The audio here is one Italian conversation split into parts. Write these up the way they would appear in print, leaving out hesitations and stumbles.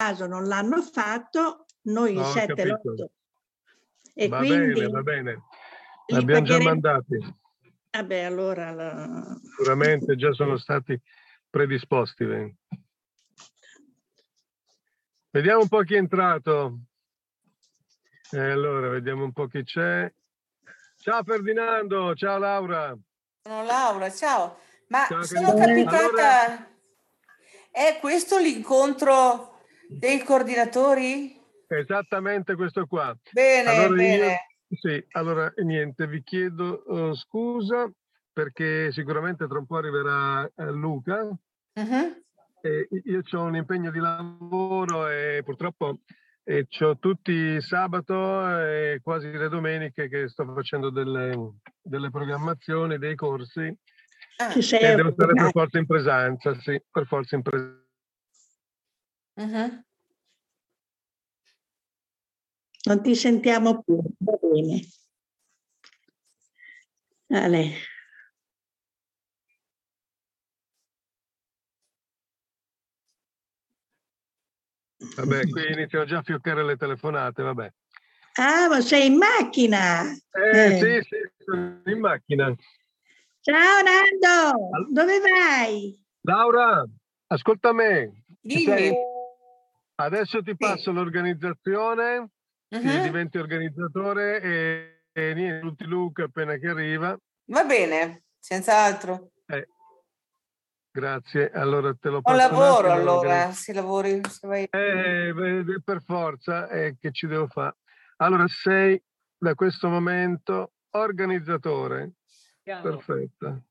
caso non l'hanno fatto, noi il 7 l'8. E va quindi bene, va bene. li L'abbiamo già pagheremo. mandati. Vabbè, allora Sicuramente già sono stati predisposti. Vediamo un po' chi è entrato. Allora, vediamo un po' chi c'è. Ciao Ferdinando, ciao Laura. Sono Laura, ciao. Ma Ciao, sono carissima. capitata... Allora... È questo l'incontro dei coordinatori? Esattamente questo qua. Bene, allora, bene. Sì, allora niente, vi chiedo scusa perché sicuramente tra un po' arriverà Luca. Io ho un impegno di lavoro e purtroppo c'ho tutti sabato e quasi le domeniche che sto facendo delle programmazioni, dei corsi e devo stare per forza in presenza, sì, per forza in presenza. Non ti sentiamo più, va bene. Vale. Vabbè, qui iniziano già a fioccare le telefonate, vabbè. Ah, ma sei in macchina? Sì, sono in macchina. Ciao Nando, dove vai? Laura, ascolta me. Dimmi. Adesso ti passo l'organizzazione, diventi organizzatore e niente, tutti Luca appena che arriva. Va bene, senz'altro. Grazie, allora te lo Buon passo. lavoro allora, se lavori. Se vai... per forza, che ci devo fare? Allora sei da questo momento organizzatore. Perfetto.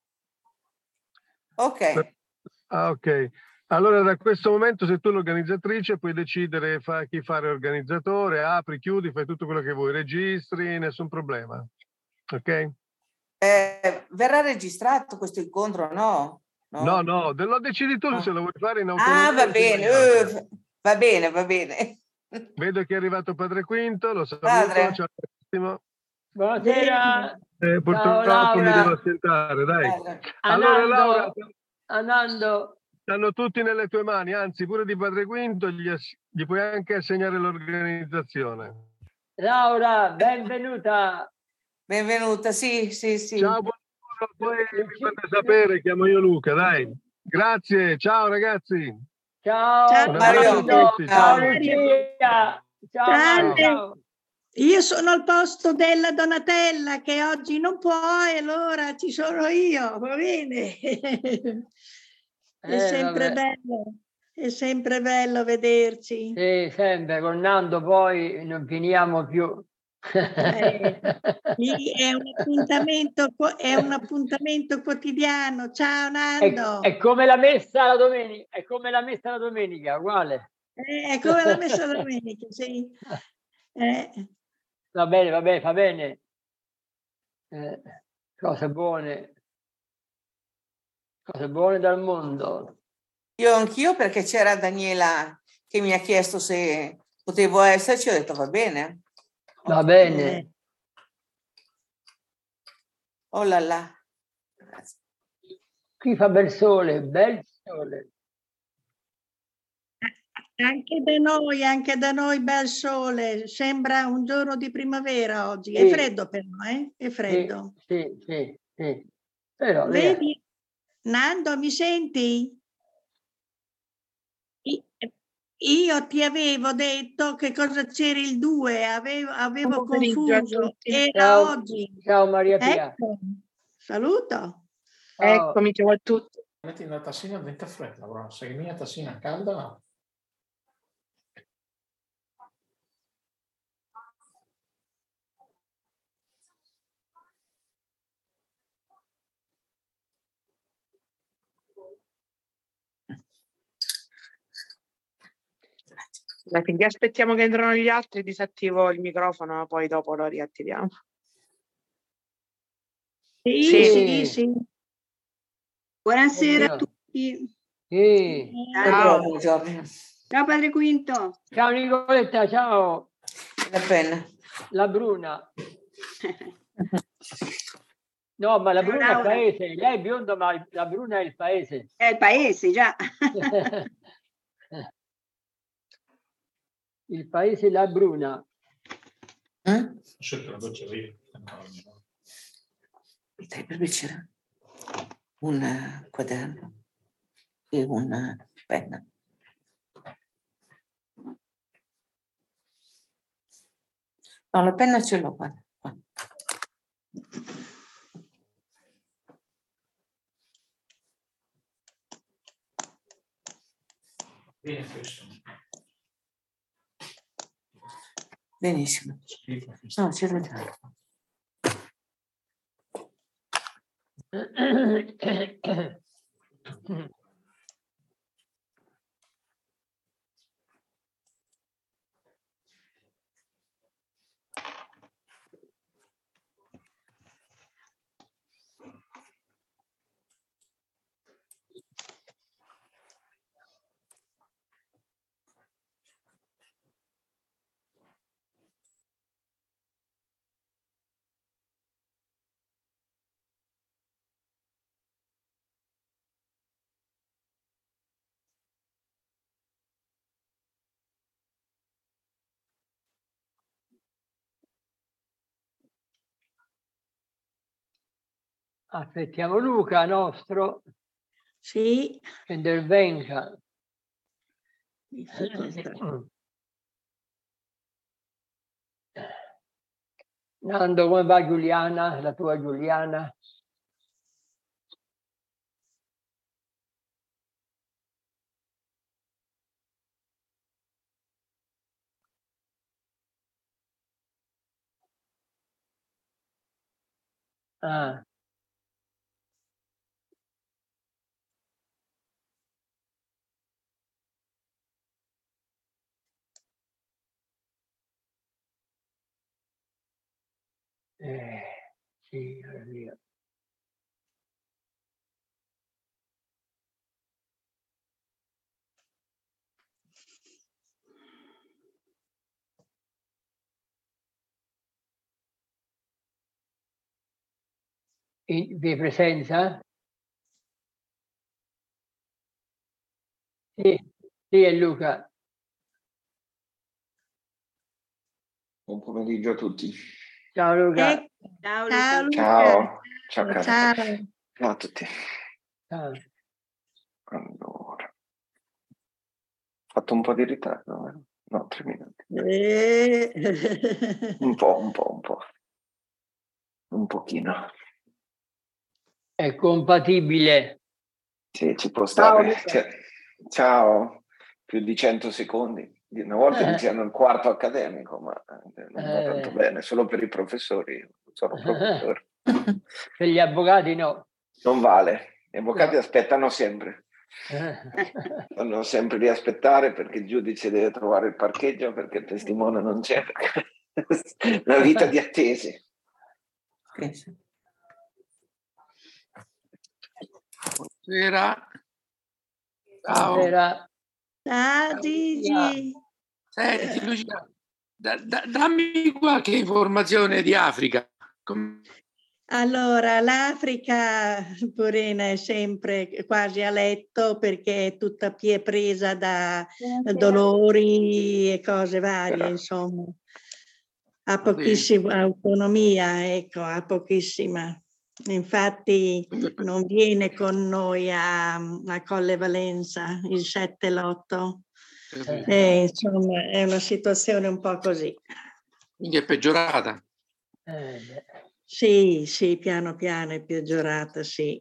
Ok. Ok. Allora da questo momento sei tu l'organizzatrice, puoi decidere chi fare organizzatore, apri, chiudi, fai tutto quello che vuoi, registri, nessun problema. Ok? Verrà registrato questo incontro, no? No, lo decidi tu se lo vuoi fare in autonomia. Ah, va bene, va bene. Vedo che è arrivato Padre Quinto, lo saluto. Padre. Ciao. Buonasera. Purtroppo Ciao, mi devo assentare, dai. Padre. Allora Laura, Anando. stanno tutti nelle tue mani, anzi pure di Padre Quinto gli puoi anche assegnare l'organizzazione. Laura, benvenuta. Benvenuta, sì. Ciao, buongiorno, poi mi fate sapere, chiamo io Luca, dai. Grazie, ciao ragazzi. Ciao Mario. Ciao Lucia. Ciao. Io sono al posto della Donatella che oggi non può e allora ci sono io, va bene? È sempre bello. È sempre bello vederci. Sì, sempre, con Nando poi non finiamo più. Lì è un appuntamento quotidiano. Ciao Nando. È come la messa la domenica, uguale. È come la messa la domenica, sì. Va bene, fa bene. Cose buone dal mondo. Io anch'io, perché c'era Daniela che mi ha chiesto se potevo esserci, ho detto va bene. Va bene. Oh là là. Qui fa bel sole. Anche da noi bel sole, sembra un giorno di primavera oggi. È freddo però, È freddo. Sì. Però, vedi, Nando, mi senti? Io ti avevo detto che cosa c'era il 2, avevo confuso. Era oggi. Ciao Maria Pia. Ecco, saluto. Eccomi, ciao a tutti. Metti una tassina dentro fredda, bro. Se mia tassina calda, no. Quindi aspettiamo che entrano gli altri, disattivo il microfono, poi dopo lo riattiviamo. Sì. Buonasera a tutti. Sì. Ciao, buongiorno. Ciao Padre Quinto. Ciao Nicoletta, ciao. La penna. La Bruna. No, ma la Bruna è il paese. Lei è bionda, ma la Bruna è il paese. È il paese, già. Il paese La Bruna. Ho scelto la doccia io. Per me c'era un quaderno e una penna. No, la penna ce l'ho, guarda. Bene questo. Benissimo. No, ce l'ho già. Aspettiamo Luca nostro Sì. che intervenga. Nando, come va Giuliana? La tua Giuliana? Ah. Sì, via. Di presenza? Sì, sì, è Luca. Buon pomeriggio a tutti. Ciao Luca. Ciao Ciao Luca. Ciao. Ciao caro. Ciao. Ciao a tutti. Ciao. Allora. Ho fatto un po' di ritardo, vero? No, 3 minuti. Un po'. Un pochino. È compatibile. Sì, ci può stare. Ciao. Più di 100 secondi. Una volta iniziano il quarto accademico, ma non va tanto bene, solo per i professori. Sono professori. Per gli avvocati no. Non vale. Gli avvocati aspettano sempre. Devono sempre di aspettare perché il giudice deve trovare il parcheggio, perché il testimone non c'è. Una vita di attese. Buonasera. Ciao. Buonasera. Ciao Gigi. Senti Lucia, dammi qualche informazione di Africa. Allora, l'Africa, Purina, è sempre quasi a letto perché è tutta presa da dolori e cose varie, insomma. Ha pochissima autonomia, ecco, ha pochissima. Infatti non viene con noi a Colle Valenza il 7 e l'8. Insomma, è una situazione un po' così. Quindi è peggiorata? Sì, piano piano è peggiorata, sì.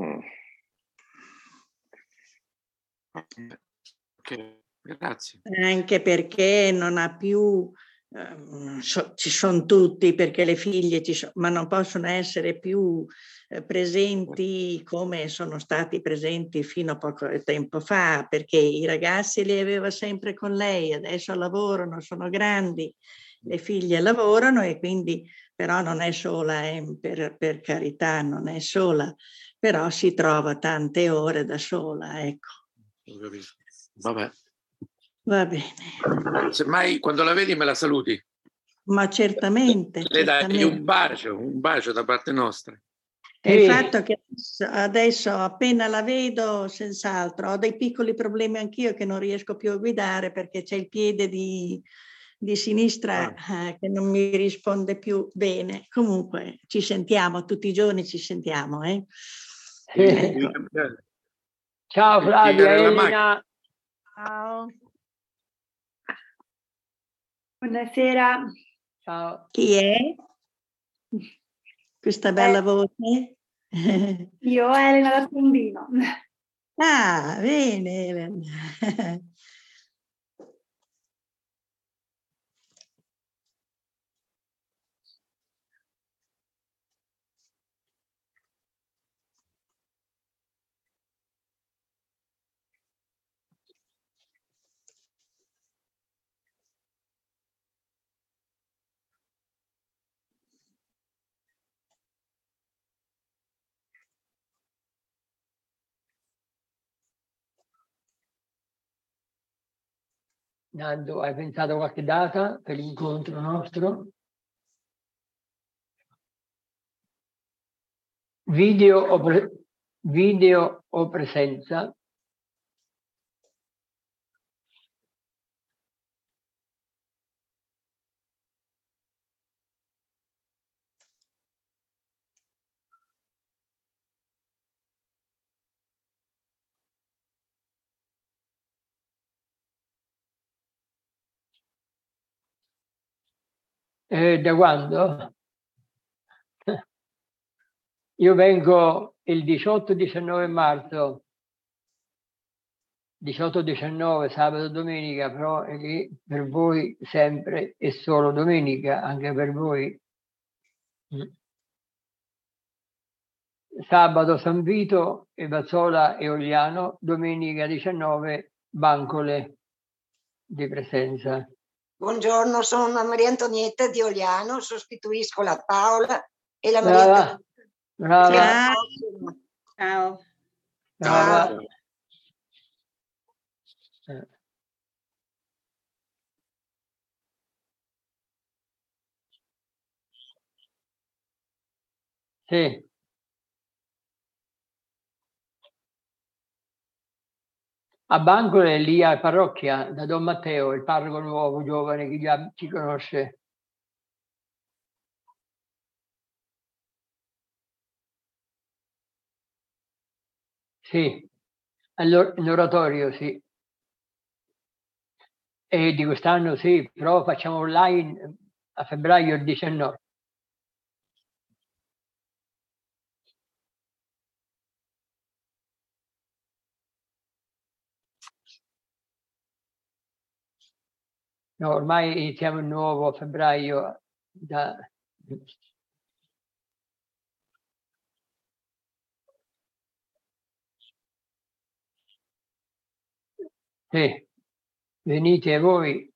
Okay, grazie. Anche perché non ha più, ci sono tutti perché le figlie ma non possono essere più presenti come sono stati presenti fino a poco tempo fa, perché i ragazzi li aveva sempre con lei, adesso lavorano, sono grandi, le figlie lavorano e quindi però non è sola, per carità, non è sola, però si trova tante ore da sola, ecco. Vabbè. Va bene. Semmai quando la vedi me la saluti. Ma certamente. Le dai un bacio da parte nostra. E il fatto che adesso appena la vedo, senz'altro, ho dei piccoli problemi anch'io che non riesco più a guidare perché c'è il piede di sinistra che non mi risponde più bene. Comunque ci sentiamo, tutti i giorni ci sentiamo. Ecco. Ciao Flavia, Elena. Ciao. Buonasera. Ciao. Chi è? Questa bella voce? Io, Elena da Piombino. Ah, bene, Elena. Nando, hai pensato a qualche data per l'incontro nostro? Video o presenza? Da quando? Io vengo il 18-19 marzo, 18-19, sabato e domenica, però è lì per voi sempre e solo domenica, anche per voi. Sabato San Vito e Vazzola e Ogliano, domenica 19 Bancole di presenza. Buongiorno, sono Maria Antonietta di Ogliano, sostituisco la Paola e la Brava. Maria. Brava. Ciao. Brava. Sì. A Bancole, lì a parrocchia, da Don Matteo, il parroco nuovo, giovane, che già ci conosce. Sì, all'oratorio, sì. E di quest'anno sì, però facciamo online a febbraio il 19. No, ormai iniziamo il nuovo a febbraio. Sì, venite voi.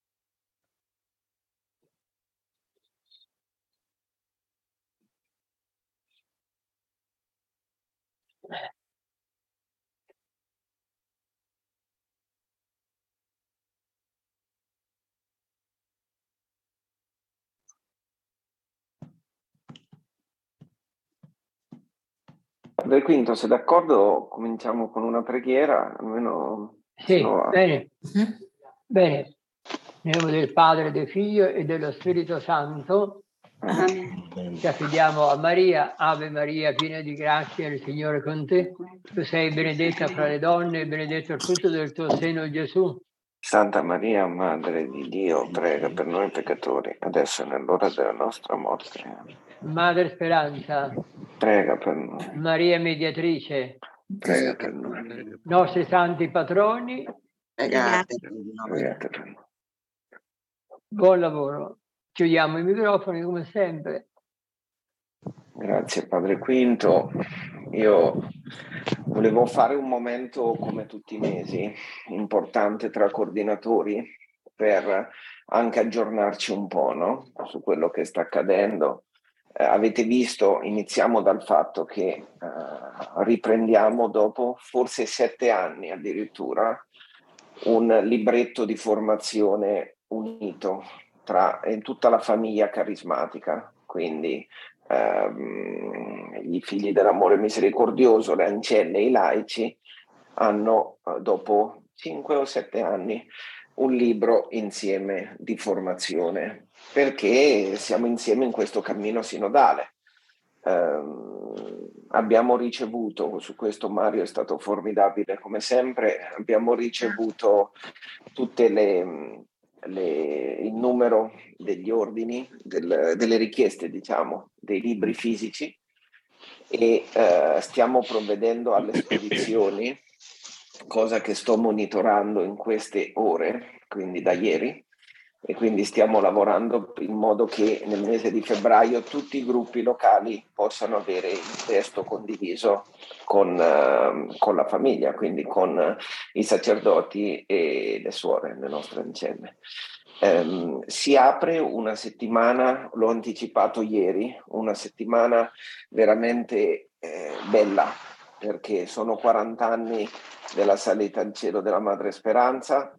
Padre Quinto, se d'accordo, cominciamo con una preghiera, almeno... Sì, bene. Bene. Nel nome del Padre, del Figlio e dello Spirito Santo. Amen. Ci affidiamo a Maria. Ave Maria, piena di grazia, il Signore è con te. Tu sei benedetta fra le donne e benedetto il frutto del tuo seno, Gesù. Santa Maria, Madre di Dio, prega per noi peccatori, adesso è nell'ora della nostra morte. Madre Speranza, prega per noi. Maria Mediatrice, Prega per noi. Nostri santi patroni, Pregate. Pregate per noi. buon lavoro. Chiudiamo i microfoni come sempre. Grazie Padre Quinto. Io volevo fare un momento, come tutti i mesi, importante tra coordinatori per anche aggiornarci un po', no? Su quello che sta accadendo. Avete visto, iniziamo dal fatto che riprendiamo dopo forse 7 anni addirittura un libretto di formazione unito in tutta la famiglia carismatica, quindi i figli dell'amore misericordioso, le ancelle e i laici, hanno dopo 5 o 7 anni un libro insieme di formazione, perché siamo insieme in questo cammino sinodale. Abbiamo ricevuto, su questo Mario è stato formidabile come sempre, abbiamo ricevuto tutte il numero degli ordini, delle richieste, diciamo, dei libri fisici, e stiamo provvedendo alle spedizioni, cosa che sto monitorando in queste ore, quindi da ieri, e quindi stiamo lavorando in modo che nel mese di febbraio tutti i gruppi locali possano avere il testo condiviso con la famiglia, quindi con i sacerdoti e le suore, le nostre ancelle. Si apre una settimana, l'ho anticipato ieri, una settimana veramente bella, perché sono 40 anni della salita al cielo della Madre Speranza.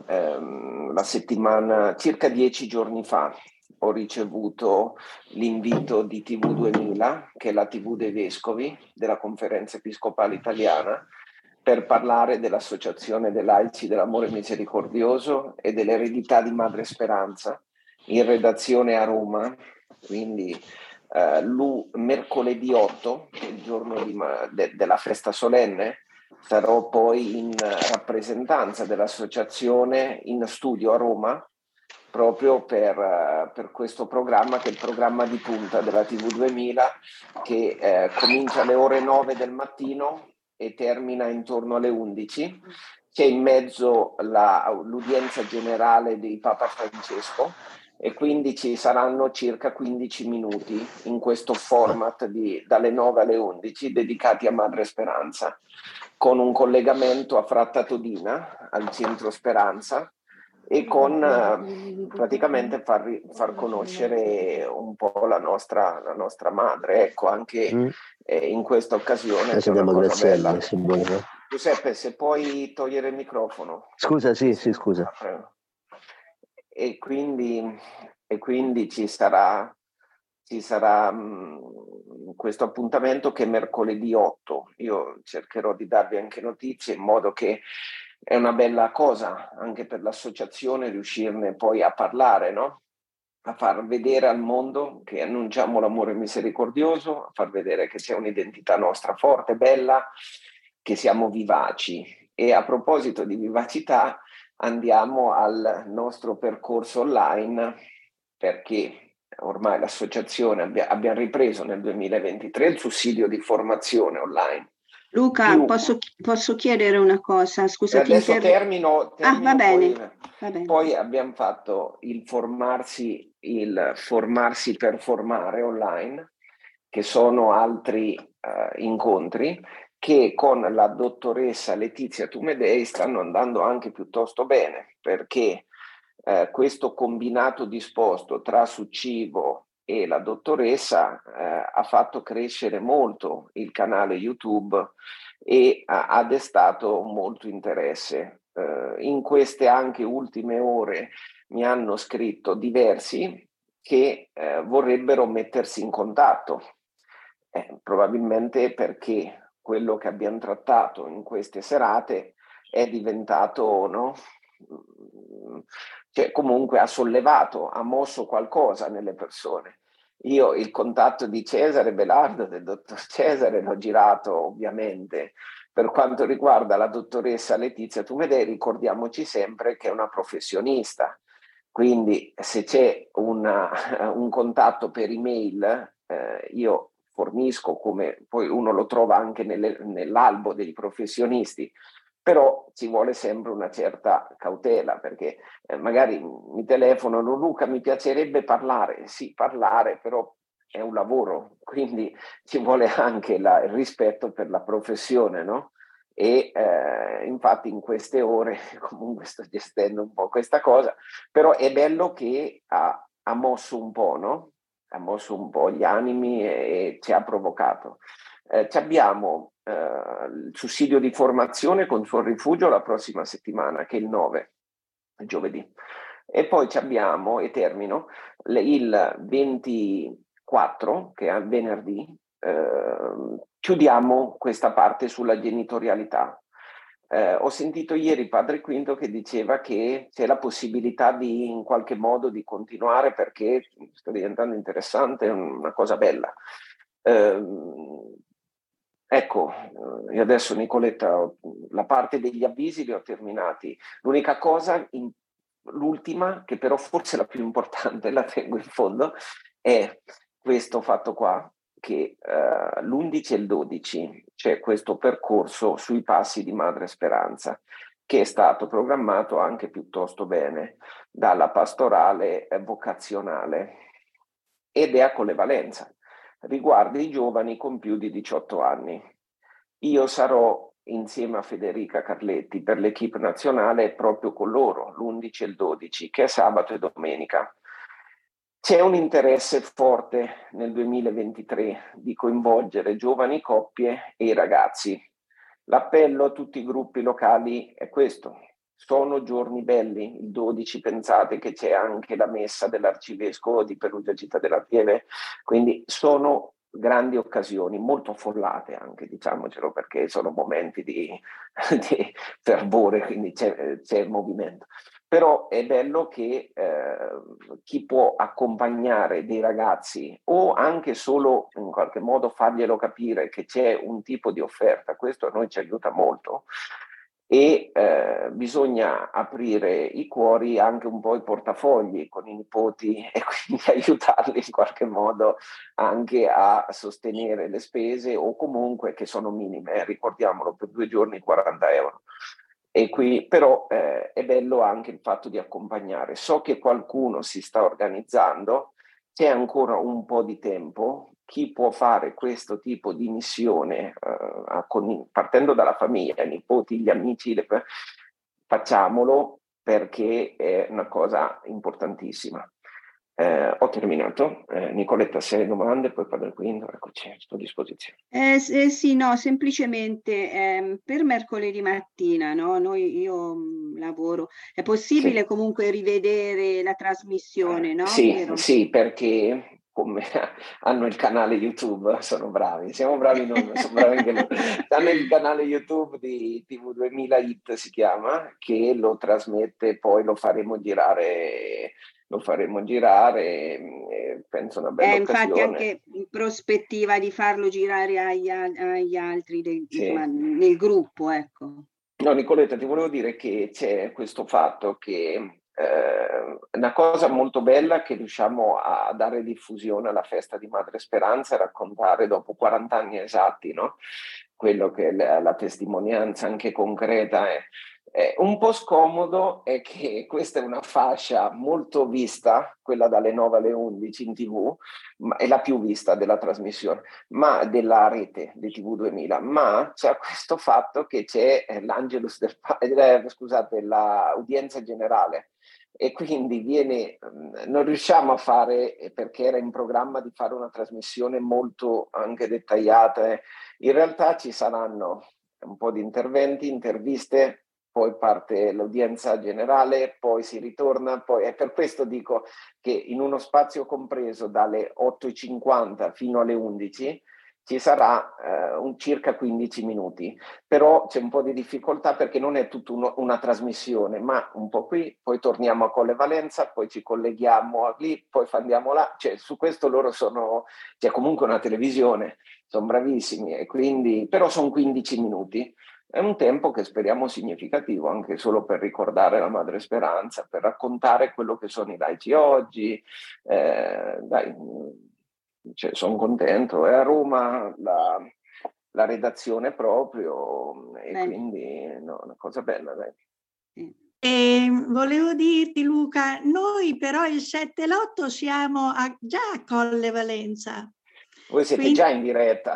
La settimana, circa 10 giorni fa, ho ricevuto l'invito di TV 2000, che è la TV dei Vescovi della Conferenza Episcopale Italiana, per parlare dell'Associazione dei Laici dell'Amore Misericordioso e dell'eredità di Madre Speranza, in redazione a Roma, quindi mercoledì 8, il giorno della festa solenne. Sarò poi in rappresentanza dell'associazione in studio a Roma, proprio per questo programma, che è il programma di punta della TV 2000, che comincia alle ore 9 del mattino e termina intorno alle 11. C'è in mezzo l'udienza generale di Papa Francesco, e quindi ci saranno circa 15 minuti in questo format dalle 9 alle 11 dedicati a Madre Speranza, con un collegamento a Fratta Todina, al Centro Speranza, e con praticamente far conoscere un po' la nostra madre. Ecco, anche in questa occasione è una cosa bella. Giuseppe, se puoi togliere il microfono. Scusa, sì, scusa. E quindi ci sarà questo appuntamento, che è mercoledì 8. Io cercherò di darvi anche notizie, in modo che è una bella cosa anche per l'associazione riuscirne poi a parlare, no? A far vedere al mondo che annunciamo l'amore misericordioso, a far vedere che c'è un'identità nostra forte, bella, che siamo vivaci. E a proposito di vivacità, andiamo al nostro percorso online, perché ormai l'associazione abbiamo ripreso nel 2023 il sussidio di formazione online. Luca, posso chiedere una cosa? Scusa, adesso termino. Va bene. Poi abbiamo fatto il formarsi per formare online, che sono altri incontri che con la dottoressa Letizia Tumedei stanno andando anche piuttosto bene, perché questo combinato disposto tra Succivo e la dottoressa ha fatto crescere molto il canale YouTube e ha destato molto interesse. In queste anche ultime ore mi hanno scritto diversi che vorrebbero mettersi in contatto, probabilmente perché quello che abbiamo trattato in queste serate è diventato, no? Cioè, comunque ha sollevato, ha mosso qualcosa nelle persone. Io il contatto di Cesare Belardo, del dottor Cesare, l'ho girato ovviamente. Per quanto riguarda la dottoressa Letizia Tumedei, ricordiamoci sempre che è una professionista, quindi se c'è un contatto per email, io fornisco, come poi uno lo trova anche nell'albo dei professionisti, però ci vuole sempre una certa cautela, perché magari mi telefonano: Luca, mi piacerebbe parlare. Sì, parlare, però è un lavoro, quindi ci vuole anche il rispetto per la professione, no? E infatti in queste ore comunque sto gestendo un po' questa cosa, però è bello che ha mosso un po', no? Ha mosso un po' gli animi e ci ha provocato. Abbiamo il sussidio di formazione con Suor Rifugio la prossima settimana, che è il 9, giovedì. E poi abbiamo, e termino, il 20 4, che è venerdì, chiudiamo questa parte sulla genitorialità. Ho sentito ieri Padre Quinto che diceva che c'è la possibilità di in qualche modo di continuare perché sta diventando interessante, è una cosa bella. Ecco, io adesso Nicoletta, la parte degli avvisi li ho terminati. L'unica cosa, l'ultima, che però forse è la più importante, la tengo in fondo, è questo fatto qua, che l'11 e il 12 c'è questo percorso sui passi di Madre Speranza, che è stato programmato anche piuttosto bene dalla pastorale vocazionale ed è a Colle Valenza. Riguarda i giovani con più di 18 anni. Io sarò insieme a Federica Carletti per l'equipe nazionale proprio con loro, l'11 e il 12, che è sabato e domenica. C'è un interesse forte nel 2023 di coinvolgere giovani coppie e i ragazzi. L'appello a tutti i gruppi locali è questo. Sono giorni belli, il 12 pensate che c'è anche la messa dell'arcivescovo di Perugia Città della Pieve, quindi sono grandi occasioni, molto affollate anche, diciamocelo, perché sono momenti di fervore, quindi c'è movimento. Però è bello che chi può accompagnare dei ragazzi o anche solo in qualche modo farglielo capire che c'è un tipo di offerta, questo a noi ci aiuta molto. E bisogna aprire i cuori, anche un po' i portafogli con i nipoti e quindi aiutarli in qualche modo anche a sostenere le spese o comunque che sono minime, ricordiamolo, per 2 giorni 40 euro. E qui però è bello anche il fatto di accompagnare. So che qualcuno si sta organizzando, c'è ancora un po' di tempo. Chi può fare questo tipo di missione partendo dalla famiglia, i nipoti, gli amici, facciamolo perché è una cosa importantissima. Ho terminato. Nicoletta, se hai domande, poi Padre Quinto, eccoci, sto a disposizione. Sì, no, semplicemente per mercoledì mattina, no? Io lavoro. È possibile comunque rivedere la trasmissione, no? Sì, perché come hanno il canale YouTube, sono bravi, siamo bravi noi, sono bravi anche loro. Hanno il canale YouTube di TV2000 Hit, si chiama, che lo trasmette, poi lo faremo girare, penso una bella occasione. Infatti anche in prospettiva di farlo girare agli altri, insomma, nel gruppo, ecco. No, Nicoletta, ti volevo dire che c'è questo fatto che una cosa molto bella che riusciamo a dare diffusione alla festa di Madre Speranza e raccontare dopo 40 anni esatti, no? Quello che è la testimonianza anche concreta è un po' scomodo è che questa è una fascia molto vista, quella dalle 9 alle 11 in TV, ma è la più vista della trasmissione, ma della rete di TV2000, ma c'è questo fatto che c'è l'Angelus l'udienza generale e quindi non riusciamo a fare, perché era in programma di fare una trasmissione molto anche dettagliata, in realtà ci saranno un po' di interventi, interviste, poi parte l'udienza generale, poi si ritorna, poi è per questo dico che in uno spazio compreso dalle 8:50 fino alle 11 ci sarà circa 15 minuti, però c'è un po' di difficoltà perché non è tutta una trasmissione, ma un po' qui, poi torniamo a Colle Valenza, poi ci colleghiamo lì, poi andiamo là, cioè su questo loro c'è comunque una televisione, sono bravissimi, e quindi, però sono 15 minuti. È un tempo che speriamo significativo anche solo per ricordare la Madre Speranza, per raccontare quello che sono i laici oggi. Sono contento. È a Roma la redazione proprio e quindi una cosa bella. Dai. E volevo dirti Luca, noi però il 7 e l'8 siamo già a Colle Valenza. Voi siete già in diretta,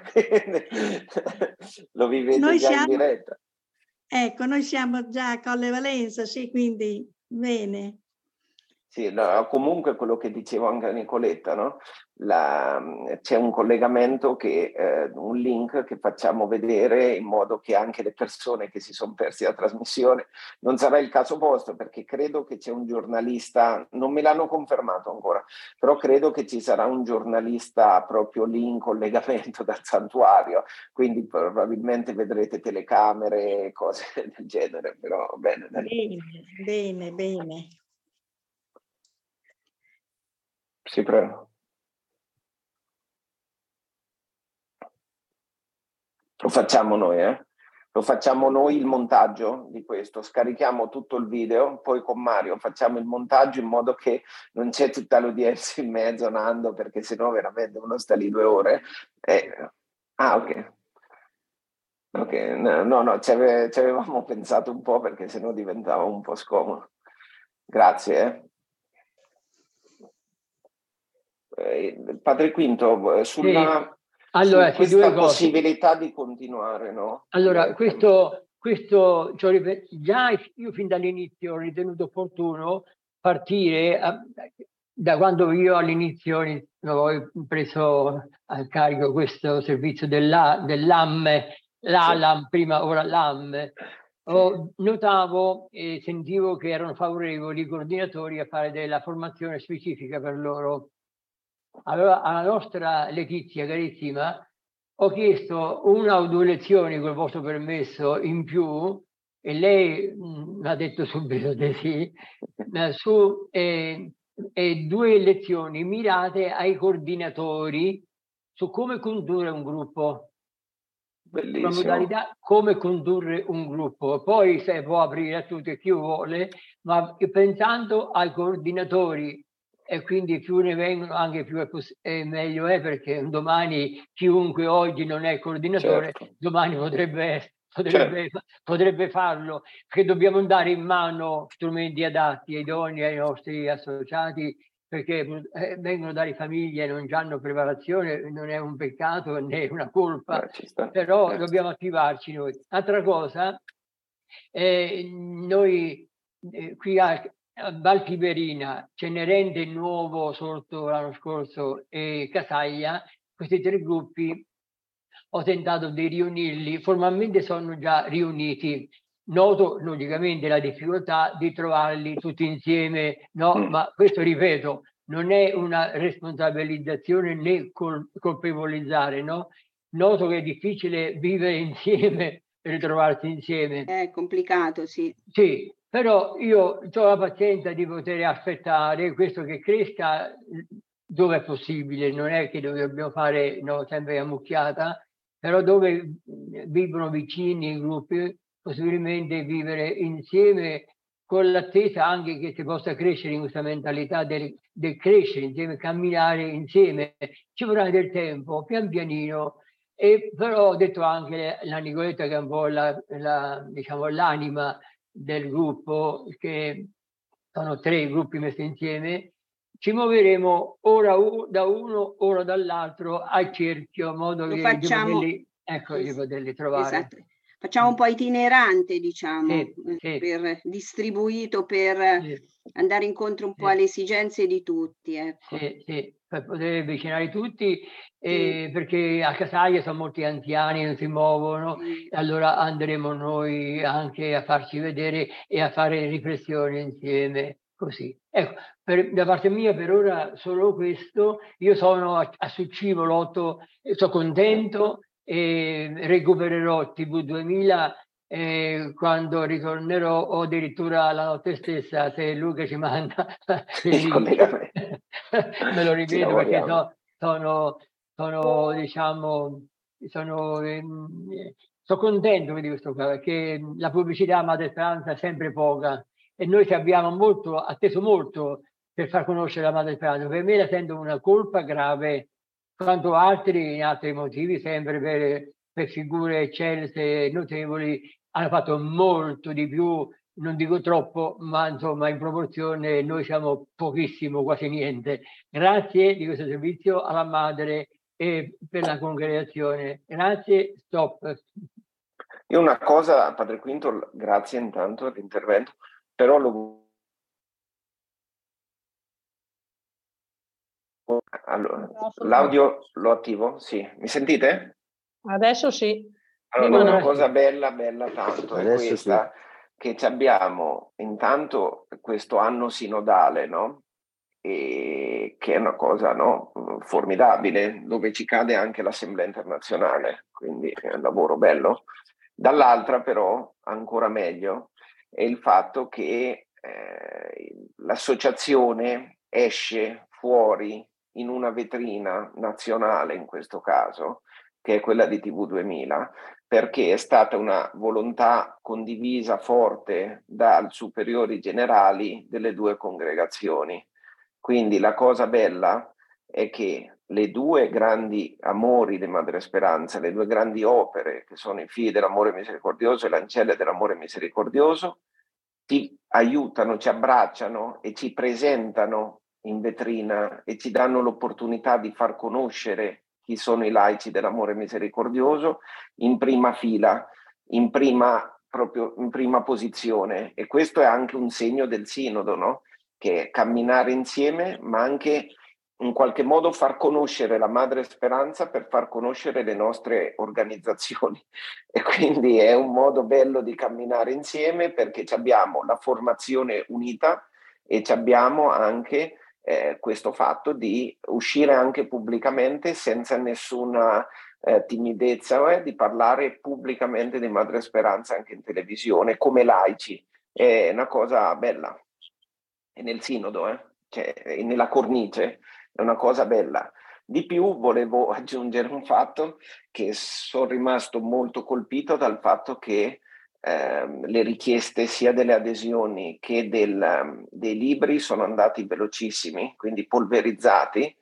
lo vivete già in diretta. Ecco, noi siamo già a Colle Valenza, sì, quindi bene. Sì, no, comunque quello che dicevo anche a Nicoletta, no? C'è un collegamento, un link che facciamo vedere in modo che anche le persone che si sono persi la trasmissione, non sarà il caso vostro perché credo che c'è un giornalista, non me l'hanno confermato ancora, però credo che ci sarà un giornalista proprio lì in collegamento dal santuario, quindi probabilmente vedrete telecamere e cose del genere, però bene. Bene. Sì, prego. Lo facciamo noi, Lo facciamo noi il montaggio di questo, scarichiamo tutto il video, poi con Mario facciamo il montaggio in modo che non c'è tutta l'udienza in mezzo, Nando, perché sennò veramente uno sta lì 2 ore. Ok. Ok, no, ci avevamo pensato un po' perché sennò diventava un po' scomodo. Grazie. Padre Quinto, sulla... Sì. Allora, su questa possibilità di continuare, no? Allora, questo già io fin dall'inizio ho ritenuto opportuno partire da quando io all'inizio ho preso a carico questo servizio dell'ALAM, prima, ora l'AM. Notavo e sentivo che erano favorevoli i coordinatori a fare della formazione specifica per loro. Allora, alla nostra Letizia carissima, ho chiesto 1 o 2 lezioni col vostro permesso in più e lei mi ha detto subito di sì, e 2 lezioni mirate ai coordinatori su come condurre un gruppo. Bellissimo. La modalità come condurre un gruppo. Poi se può aprire a tutti chi vuole, ma pensando ai coordinatori. E quindi più ne vengono anche più è meglio è, perché domani chiunque oggi non è coordinatore, certo, domani potrebbe farlo, perché dobbiamo dare in mano strumenti adatti, idonei ai nostri associati, perché vengono dalle famiglie, non hanno preparazione, non è un peccato né una colpa, però dobbiamo attivarci noi. Altra cosa, noi qui a Val Tiberina, Cenerente Nuovo sorto l'anno scorso e Casaglia, questi 3 gruppi ho tentato di riunirli, formalmente sono già riuniti. Noto logicamente la difficoltà di trovarli tutti insieme, no? Ma questo, ripeto, non è una responsabilizzazione né colpevolizzare, no? Noto che è difficile vivere insieme, ritrovarsi insieme. È complicato, sì. Sì. Però io ho la pazienza di poter aspettare questo che cresca dove è possibile, non è che dobbiamo fare sempre a mucchiata, però dove vivono vicini i gruppi, possibilmente vivere insieme con l'attesa anche che si possa crescere in questa mentalità del crescere insieme, camminare insieme. Ci vorrà del tempo, pian pianino. E però ho detto anche la Nicoletta, che è un po' diciamo, l'anima del gruppo, che sono 3 gruppi messi insieme, ci muoveremo ora da uno, ora dall'altro a cerchio, in modo di poterli trovare. Esatto. Facciamo un po' itinerante, diciamo, per distribuito, per andare incontro un po' alle esigenze di tutti. Ecco. Sì, per poter avvicinare tutti, perché a Casaglia sono molti anziani, non si muovono, allora andremo noi anche a farci vedere e a fare riflessioni insieme, così. Ecco, da parte mia per ora solo questo. Io sono a Succivolotto, sono contento e recupererò TV 2000 quando ritornerò, o addirittura la notte stessa, se Luca ci manda il collegamento. Me lo rivedo, perché sono contento di questo qua, perché la pubblicità a Madre Speranza è sempre poca e noi ci abbiamo atteso molto per far conoscere la Madre Speranza. Per me la sento una colpa grave, quanto altri, in altri motivi, sempre per figure eccelse, notevoli, hanno fatto molto di più, non dico troppo, ma insomma in proporzione noi siamo pochissimo, quasi niente. Grazie di questo servizio alla Madre e per la congregazione. Grazie, stop. Io una cosa, Padre Quinto, grazie intanto all'intervento, però Allora, l'audio lo attivo? Sì. Mi sentite? Adesso sì. Allora, una cosa bella tanto è Adesso questa, che ci abbiamo intanto questo anno sinodale, no? E che è una cosa, no, formidabile, dove ci cade anche l'Assemblea internazionale, quindi è un lavoro bello. Dall'altra però, ancora meglio, è il fatto che l'associazione esce fuori in una vetrina nazionale, in questo caso, che è quella di TV2000, perché è stata una volontà condivisa forte dai superiori generali delle due congregazioni. Quindi la cosa bella è che le due grandi amori di Madre Speranza, le due grandi opere, che sono i Figli dell'amore misericordioso e l'Ancelle dell'amore misericordioso, ci aiutano, ci abbracciano e ci presentano in vetrina e ci danno l'opportunità di far conoscere chi sono i laici dell'amore misericordioso in prima fila, proprio in prima posizione. E questo è anche un segno del sinodo, no? Che è camminare insieme, ma anche in qualche modo far conoscere la Madre Speranza per far conoscere le nostre organizzazioni. E quindi è un modo bello di camminare insieme, perché abbiamo la formazione unita e abbiamo anche questo fatto di uscire anche pubblicamente senza nessuna timidezza, di parlare pubblicamente di Madre Speranza anche in televisione come laici. È una cosa bella. E nel sinodo, cioè, nella cornice, è una cosa bella. Di più volevo aggiungere un fatto, che sono rimasto molto colpito dal fatto che le richieste sia delle adesioni che dei libri sono andati velocissimi, quindi polverizzati,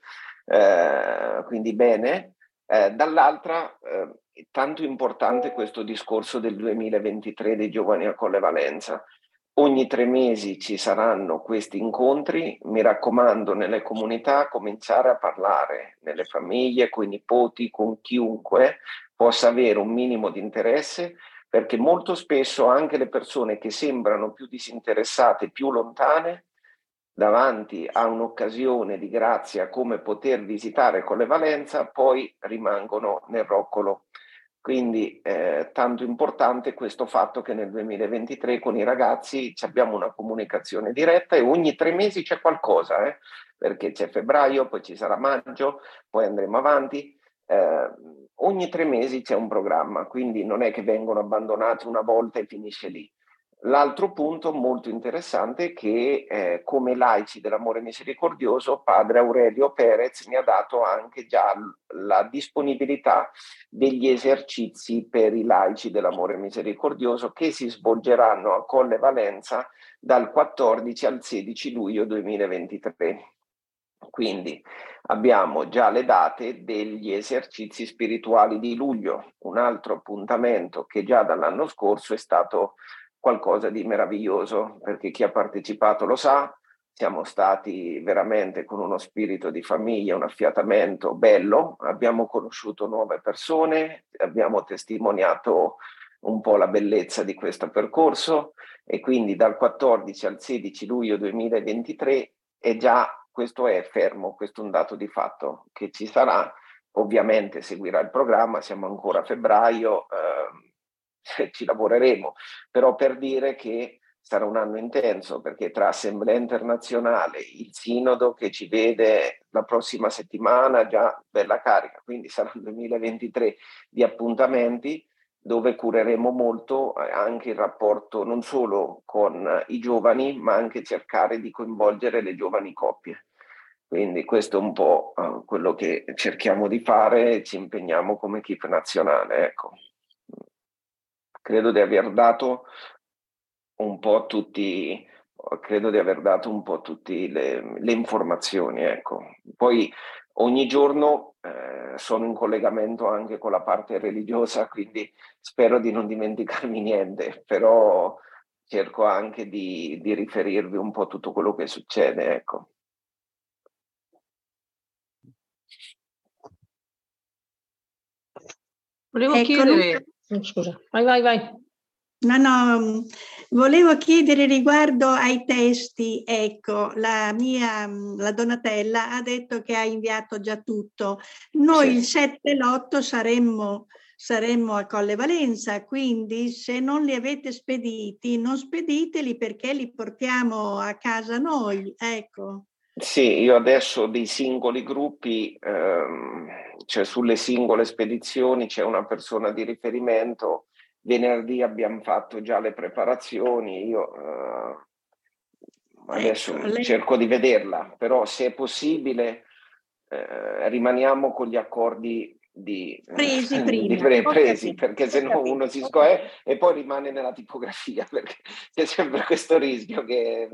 quindi bene. Dall'altra, tanto importante questo discorso del 2023 dei giovani a Colle Valenza. Ogni 3 mesi ci saranno questi incontri, mi raccomando, nelle comunità cominciare a parlare, nelle famiglie, con i nipoti, con chiunque possa avere un minimo di interesse, perché molto spesso anche le persone che sembrano più disinteressate, più lontane, davanti a un'occasione di grazia come poter visitare Colle Valenza, poi rimangono nel roccolo. Quindi tanto importante questo fatto che nel 2023 con i ragazzi abbiamo una comunicazione diretta e ogni 3 mesi c'è qualcosa, perché c'è febbraio, poi ci sarà maggio, poi andremo avanti. Ogni 3 mesi c'è un programma, quindi non è che vengono abbandonati una volta e finisce lì. L'altro punto molto interessante è che come laici dell'amore misericordioso padre Aurelio Perez mi ha dato anche già la disponibilità degli esercizi per i laici dell'amore misericordioso che si svolgeranno a Colle Valenza dal 14 al 16 luglio 2023. Quindi abbiamo già le date degli esercizi spirituali di luglio, un altro appuntamento che già dall'anno scorso è stato qualcosa di meraviglioso, perché chi ha partecipato lo sa, siamo stati veramente con uno spirito di famiglia, un affiatamento bello, abbiamo conosciuto nuove persone, abbiamo testimoniato un po' la bellezza di questo percorso e quindi dal 14 al 16 luglio 2023 è già, questo è fermo, questo è un dato di fatto che ci sarà, ovviamente seguirà il programma, siamo ancora a febbraio, ci lavoreremo, però per dire che sarà un anno intenso, perché tra Assemblea Internazionale, il Sinodo che ci vede la prossima settimana, già bella carica, quindi sarà il 2023 di appuntamenti dove cureremo molto anche il rapporto non solo con i giovani, ma anche cercare di coinvolgere le giovani coppie. Quindi questo è un po' quello che cerchiamo di fare e ci impegniamo come equipe nazionale, ecco. Credo di aver dato un po' tutte le informazioni, ecco. Poi ogni giorno sono in collegamento anche con la parte religiosa, quindi spero di non dimenticarmi niente, però cerco anche di riferirvi un po' tutto quello che succede, ecco. Volevo chiedere... Scusa, vai. No, volevo chiedere riguardo ai testi, ecco, la Donatella ha detto che ha inviato già tutto. Noi il 7 e l'8 saremmo a Colle Valenza, quindi se non li avete spediti, non spediteli perché li portiamo a casa noi, ecco. Sì, io adesso dei singoli gruppi, cioè sulle singole spedizioni c'è una persona di riferimento. Venerdì abbiamo fatto già le preparazioni, io adesso cerco di vederla, però se è possibile rimaniamo con gli accordi presi perché se no uno si scoglie e poi rimane nella tipografia, perché c'è sempre questo rischio che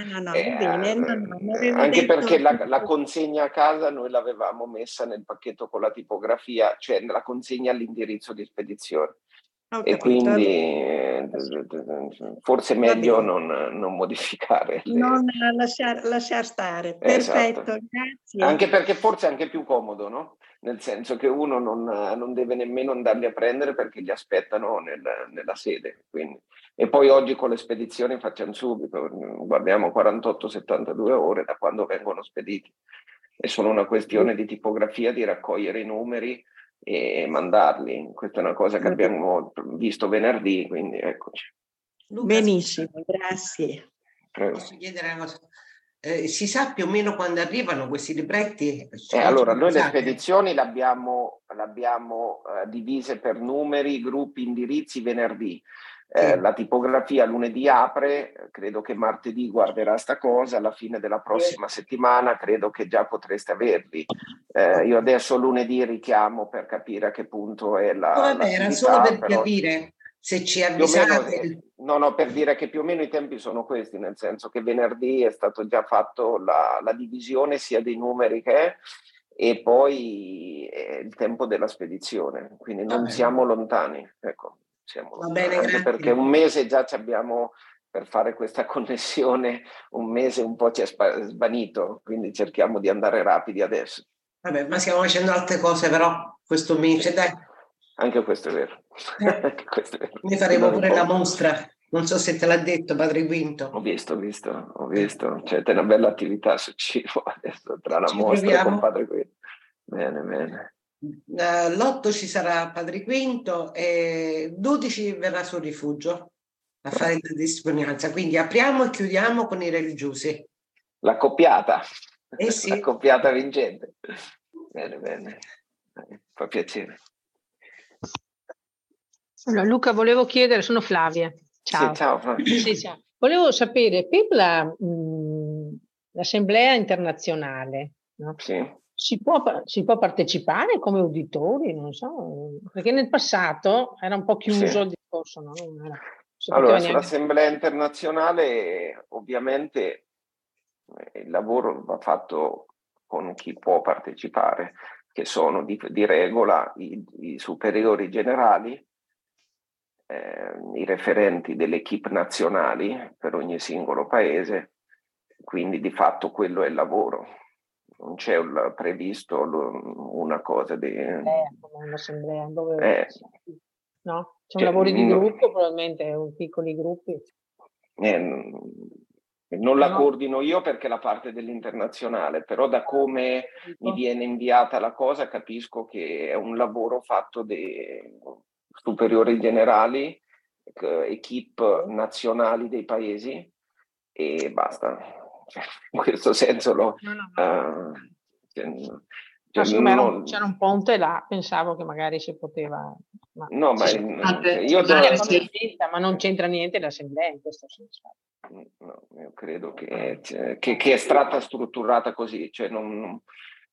anche perché la consegna a casa noi l'avevamo messa nel pacchetto con la tipografia, cioè nella consegna all'indirizzo di spedizione. E quindi forse è meglio non modificare. Non lasciar stare. Perfetto, esatto. Grazie. Anche perché forse è anche più comodo, no? Nel senso che uno non deve nemmeno andarli a prendere perché li aspettano nella sede. Quindi. E poi oggi con le spedizioni facciamo subito, guardiamo 48-72 ore da quando vengono spediti. È solo una questione di tipografia, di raccogliere i numeri e mandarli. Questa è una cosa che abbiamo visto venerdì, quindi eccoci. Luca, benissimo, grazie. Prego. Posso chiedere una cosa? Si sa più o meno quando arrivano questi libretti? Allora, noi le spedizioni le abbiamo divise per numeri, gruppi, indirizzi venerdì. La tipografia lunedì apre, credo che martedì guarderà sta cosa, alla fine della prossima settimana credo che già potreste averli. Io adesso lunedì richiamo per capire a che punto è vabbè, era solo per capire se ci avvisate. No, per dire che più o meno i tempi sono questi, nel senso che venerdì è stato già fatto la divisione sia dei numeri che è, e poi è il tempo della spedizione, quindi non siamo lontani, ecco. Va bene, anche grazie. perché un mese già ci abbiamo per fare questa connessione, un mese un po' ci è svanito, quindi cerchiamo di andare rapidi adesso. Vabbè, ma stiamo facendo altre cose però questo mese, dai. Anche questo è vero. Ne faremo pure la mostra, non so se te l'ha detto Padre Quinto. Ho visto, c'è una bella attività su Civo adesso tra la mostra con Padre Quinto. Bene. L'8 ci sarà Padre Quinto e 12 verrà sul rifugio a fare la testimonianza, quindi apriamo e chiudiamo con i religiosi. L'accoppiata, sì. L'accoppiata vincente. Bene, fa piacere. Allora, Luca, volevo chiedere, sono Flavia. Ciao. Sì, ciao Flavia. Sì, ciao. Volevo sapere, per l'Assemblea internazionale, no? Sì. Si può partecipare come uditori, non so, perché nel passato era un po' chiuso il discorso, no? Allora, sull'Assemblea internazionale ovviamente il lavoro va fatto con chi può partecipare, che sono di regola i superiori generali, i referenti delle equip nazionali per ogni singolo paese, quindi di fatto quello è il lavoro. Non c'è previsto una cosa di... come un'assemblea dove... No? C'è un lavoro di gruppo, probabilmente, piccoli gruppi. Non la coordino io perché è la parte dell'internazionale, però da come mi viene inviata la cosa capisco che è un lavoro fatto dei superiori generali, equip nazionali dei paesi e basta. In questo senso c'era un ponte là, pensavo che magari si poteva, ma non c'entra niente l'assemblea in questo senso. No, io credo che è stata strutturata così, cioè non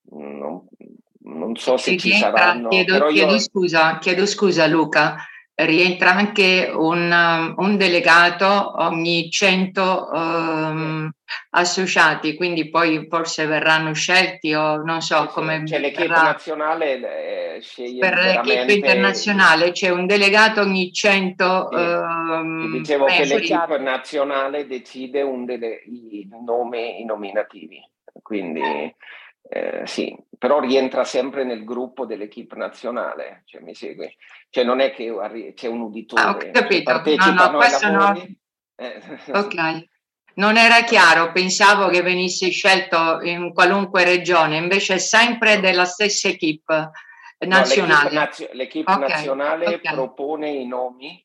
so se ci saranno. Chiedo scusa Luca. Rientra anche un delegato ogni 100 associati, quindi poi forse verranno scelti o non so come. C'è l'equipe nazionale sceglie per l'equipe internazionale c'è un delegato ogni 100 dicevo che l'equipe nazionale decide i nominativi, quindi Sì, però rientra sempre nel gruppo dell'equipe nazionale, cioè mi segui? Cioè non è che c'è un uditore, ho capito. partecipano ai lavori. Ok, non era chiaro, pensavo che venisse scelto in qualunque regione, invece è sempre della stessa equipe nazionale. No, l'equipe nazionale propone i nomi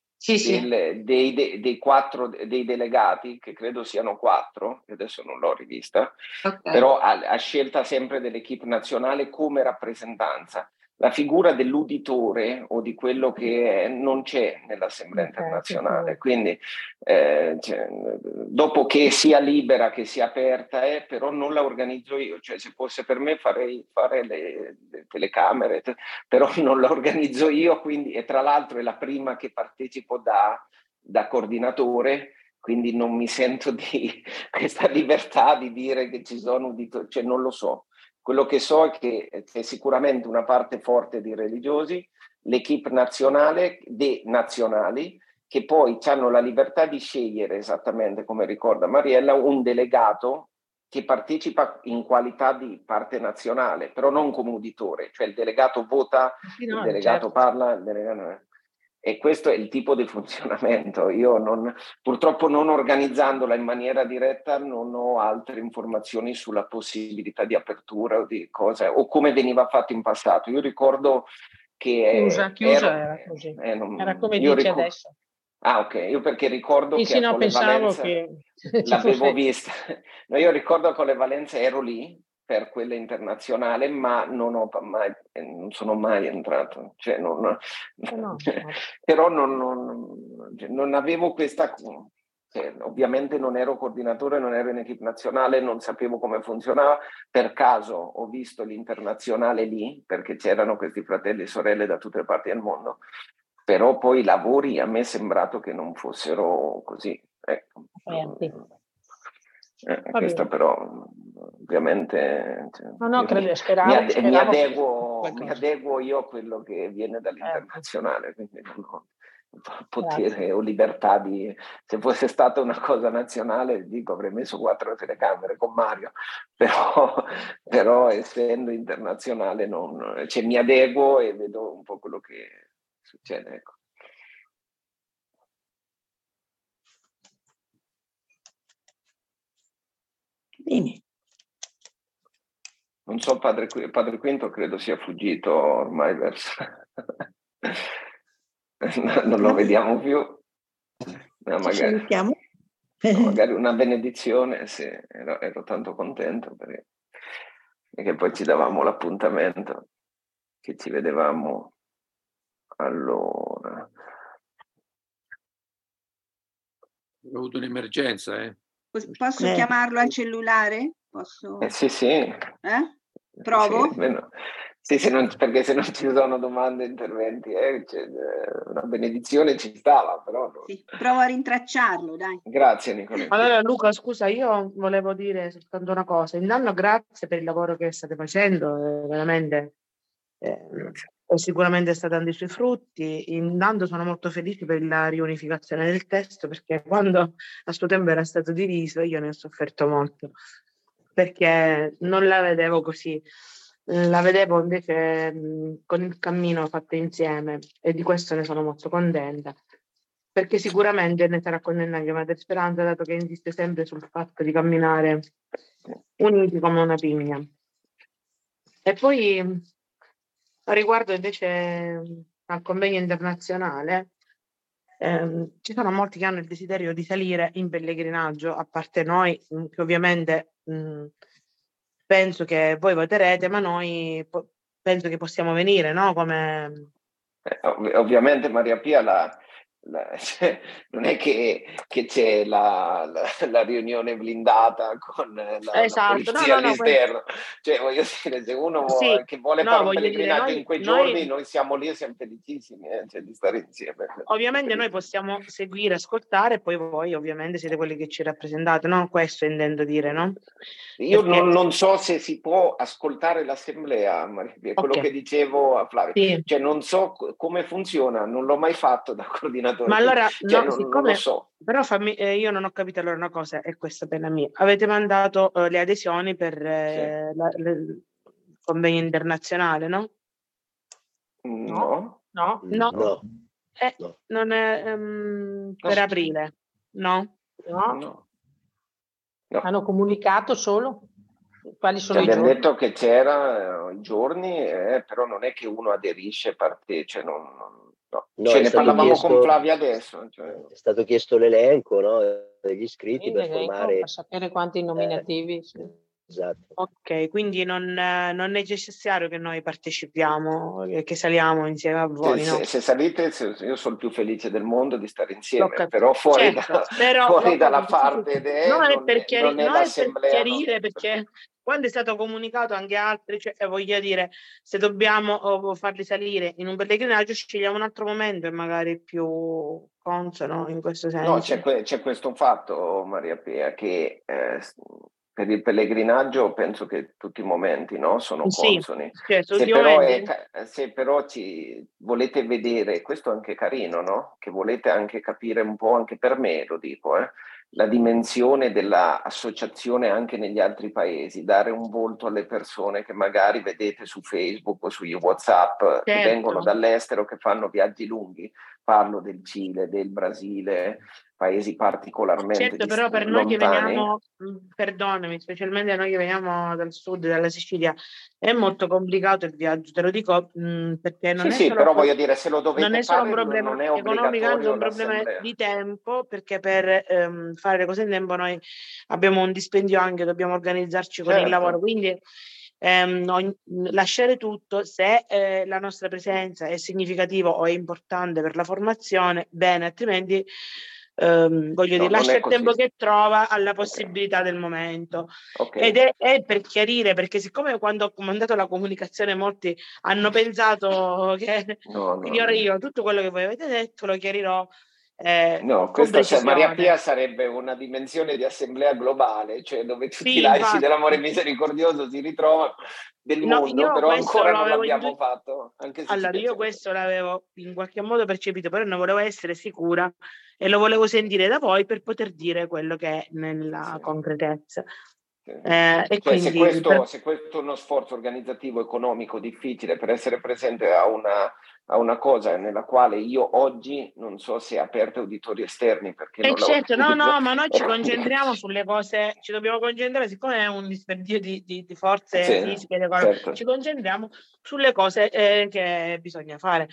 dei delegati, che credo siano 4, adesso non l'ho rivista, però a scelta sempre dell'equipe nazionale come rappresentanza. La figura dell'uditore o di quello che non c'è nell'Assemblea internazionale, quindi dopo che sia libera, che sia aperta, però non la organizzo io, cioè se fosse per me farei fare le telecamere, però non la organizzo io, quindi, e tra l'altro è la prima che partecipo da coordinatore, quindi non mi sento di questa libertà di dire che ci sono uditori, cioè non lo so. Quello che so è che c'è sicuramente una parte forte di religiosi, l'equipe nazionale, dei nazionali, che poi hanno la libertà di scegliere, esattamente come ricorda Mariella, un delegato che partecipa in qualità di parte nazionale, però non come uditore, cioè il delegato vota, il delegato parla, il delegato... E questo è il tipo di funzionamento. Io purtroppo non organizzandola in maniera diretta non ho altre informazioni sulla possibilità di apertura o di cose, o come veniva fatto in passato. Io ricordo che chiusa era così. Era come dice adesso. Ah, ok, io perché ricordo che no, con le Valenze che l'avevo vista. No, io ricordo che con le Valenze ero lì per quella internazionale, ma non sono mai entrato, cioè però non avevo questa, cioè, ovviamente non ero coordinatore, non ero in equipe nazionale, non sapevo come funzionava. Per caso ho visto l'internazionale lì, perché c'erano questi fratelli e sorelle da tutte le parti del mondo, però poi i lavori a me è sembrato che non fossero così, ecco. Questo però ovviamente mi adeguo io a quello che viene dall'internazionale, quindi non ho potere o libertà di, se fosse stata una cosa nazionale dico avrei messo 4 telecamere con Mario, però essendo internazionale cioè, mi adeguo e vedo un po' quello che succede, ecco. Bene. Non so, padre Quinto credo sia fuggito ormai verso... non lo vediamo più. No, magari una benedizione, se ero tanto contento perché poi ci davamo l'appuntamento che ci vedevamo allora. Ho avuto un'emergenza, Posso chiamarlo al cellulare? Posso? Sì. Provo? Sì, perché se non ci sono domande, interventi, una benedizione ci stava, però... Sì, provo a rintracciarlo, dai. Grazie, Nicoletta. Allora, Luca, scusa, io volevo dire soltanto una cosa. Intanto grazie per il lavoro che state facendo, veramente sicuramente sta dando i suoi frutti. Intanto sono molto felice per la riunificazione del testo, perché quando a suo tempo era stato diviso io ne ho sofferto molto, perché non la vedevo così, la vedevo invece con il cammino fatto insieme, e di questo ne sono molto contenta, perché sicuramente ne sarà contenta anche Madre Speranza, dato che insiste sempre sul fatto di camminare uniti come una pigna. E poi riguardo invece al convegno internazionale, ci sono molti che hanno il desiderio di salire in pellegrinaggio, a parte noi che ovviamente penso che voi voterete, ma noi penso che possiamo venire, no? Come... Ovviamente Maria Pia cioè, non è che c'è la riunione blindata con la polizia all'esterno, cioè voglio dire, se uno che vuole fare un pellegrinaggio in quei giorni, noi siamo lì e siamo felicissimi cioè, di stare insieme. Ovviamente noi possiamo seguire, ascoltare, e poi voi ovviamente siete quelli che ci rappresentate, no? Questo intendo dire, no? Io non so se si può ascoltare l'assemblea, Maria Pia, quello che dicevo a Flavio, cioè non so come funziona, non l'ho mai fatto da coordinatore. Ma allora, non lo so. Però io non ho capito allora una cosa, è questa per la mia. Avete mandato le adesioni per convegno internazionale, no? No. No? No. No. Non è per aprile, no? No. Hanno comunicato solo? Quali sono Ci i abbiamo giorni? detto che c'era i giorni, però non è che uno aderisce e partecipa. No, Ce è ne stato parlavamo chiesto- con Flavia adesso. È stato chiesto l'elenco, no, degli iscritti Sì, per l'elenco, formare. per sapere quanti nominativi. Sì. Esatto. Ok, quindi non è necessario che noi partecipiamo e che saliamo insieme a voi, no? Se salite, io sono il più felice del mondo di stare insieme, L'ho capito. però fuori, Certo, però fuori l'ho dalla capito, parte non è per non è l'assemblea. chiarire, perché quando è stato comunicato anche altri, cioè, voglio dire, se dobbiamo farli salire in un pellegrinaggio, scegliamo un altro momento e magari più consono in questo senso. No, c'è questo fatto, Maria Pia, che per il pellegrinaggio penso che tutti i momenti, no, sono Sì, consoni. certo, Se però ci volete vedere, questo è anche carino, no? Che volete anche capire un po', anche per me lo dico, la dimensione dell'associazione anche negli altri paesi, dare un volto alle persone che magari vedete su Facebook o su WhatsApp, che vengono dall'estero, che fanno viaggi lunghi. Parlo del Cile, del Brasile, paesi particolarmente certo, però per noi che lontani. veniamo, perdonami, specialmente noi che veniamo dal sud, dalla Sicilia, è molto complicato il viaggio, te lo dico perché non è solo però voglio dire, se lo dovete non è solo fare, un problema non è economico, anche obbligatorio un problema l'assemblea. di tempo, perché per fare le cose in tempo noi abbiamo un dispendio anche, dobbiamo organizzarci con il lavoro, quindi lasciare tutto, se la nostra presenza è significativa o è importante per la formazione, bene, altrimenti voglio dire, lascia il tempo che trova alla possibilità del momento. Ed è per chiarire, perché siccome quando ho mandato la comunicazione molti hanno pensato che io tutto quello che voi avete detto lo chiarirò. Questa Maria Pia sarebbe una dimensione di assemblea globale, cioè dove tutti i laici dell'amore misericordioso si ritrovano del mondo, però ancora non l'abbiamo fatto. Anche se allora, io questo l'avevo in qualche modo percepito, però ne volevo essere sicura e lo volevo sentire da voi per poter dire quello che è nella concretezza. E quindi, se questo è uno sforzo organizzativo economico difficile per essere presente a una cosa nella quale io oggi non so se è aperta a uditori esterni, perché non certo, no, ma noi ci concentriamo sulle cose, ci dobbiamo concentrare, siccome è un dispendio di forze fisiche, ci concentriamo sulle cose che bisogna fare.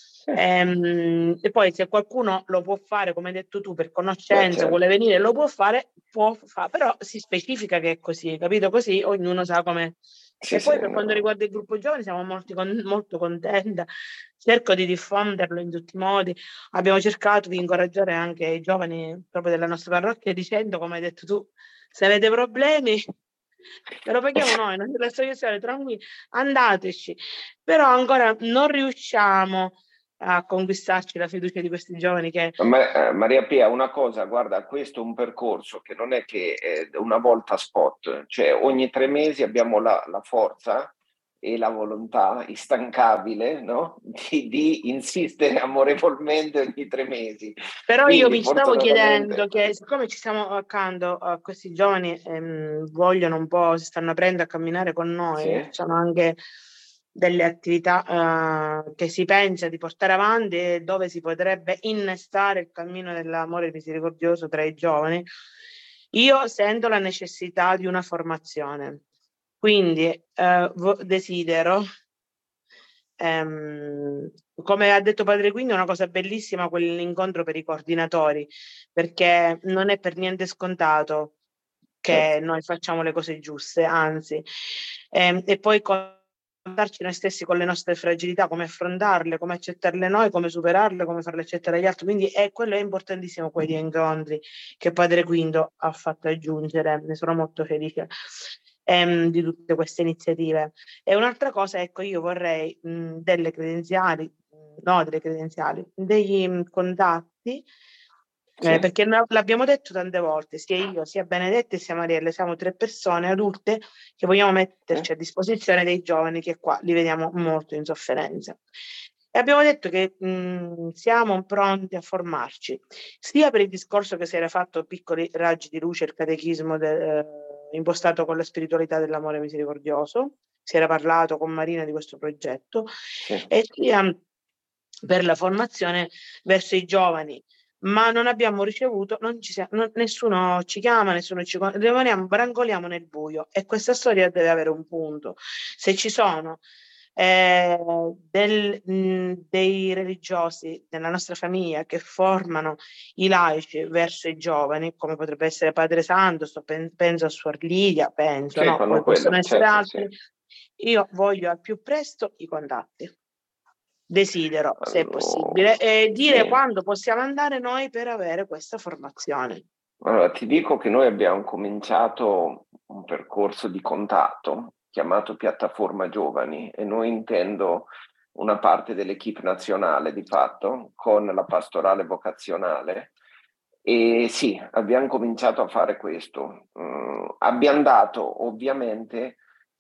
E poi se qualcuno lo può fare, come hai detto tu, per conoscenza, vuole venire, lo può fare, però si specifica che è così, capito? Così ognuno sa come. E poi per quanto riguarda il gruppo giovani siamo molto contenta, cerco di diffonderlo in tutti i modi, abbiamo cercato di incoraggiare anche i giovani proprio della nostra parrocchia dicendo, come hai detto tu, se avete problemi ve lo paghiamo noi, non c'è la soluzione, tranquilli, andateci, però ancora non riusciamo a conquistarci la fiducia di questi giovani che... Maria Pia, una cosa, guarda, questo è un percorso che non è che una volta spot, cioè ogni 3 mesi abbiamo la forza e la volontà instancabile, no? di insistere amorevolmente ogni 3 mesi. Però quindi, io mi stavo chiedendo che siccome ci stiamo accanto a questi giovani, vogliono un po', si stanno aprendo a camminare con noi, sono anche delle attività che si pensa di portare avanti e dove si potrebbe innestare il cammino dell'amore misericordioso tra i giovani, io sento la necessità di una formazione. Quindi desidero, come ha detto Padre Quindi, è una cosa bellissima quell'incontro per i coordinatori, perché non è per niente scontato che noi facciamo le cose giuste, anzi, e poi confrontarci noi stessi con le nostre fragilità, come affrontarle, come accettarle noi, come superarle, come farle accettare agli altri. Quindi quello è importantissimo, quegli incontri che Padre Quinto ha fatto aggiungere, ne sono molto felice di tutte queste iniziative. E un'altra cosa, ecco, io vorrei delle credenziali, degli contatti, perché l'abbiamo detto tante volte, sia io, sia Benedetta e sia Mariella, siamo 3 persone adulte che vogliamo metterci a disposizione dei giovani che qua li vediamo molto in sofferenza. E abbiamo detto che siamo pronti a formarci, sia per il discorso che si era fatto, piccoli raggi di luce, il catechismo impostato con la spiritualità dell'amore misericordioso, si era parlato con Marina di questo progetto, e sia per la formazione verso i giovani. Ma non abbiamo ricevuto, nessuno ci chiama, nessuno ci brancoliamo nel buio, e questa storia deve avere un punto. Se ci sono dei religiosi nella nostra famiglia che formano i laici verso i giovani, come potrebbe essere Padre Santo, penso a Suor Lidia, poi possono essere altri, io voglio al più presto i contatti. Desidero, se è possibile, dire quando possiamo andare noi per avere questa formazione. Allora, ti dico che noi abbiamo cominciato un percorso di contatto chiamato Piattaforma Giovani, e noi intendo una parte dell'equipe nazionale di fatto con la pastorale vocazionale, e sì, abbiamo cominciato a fare questo. Abbiamo dato ovviamente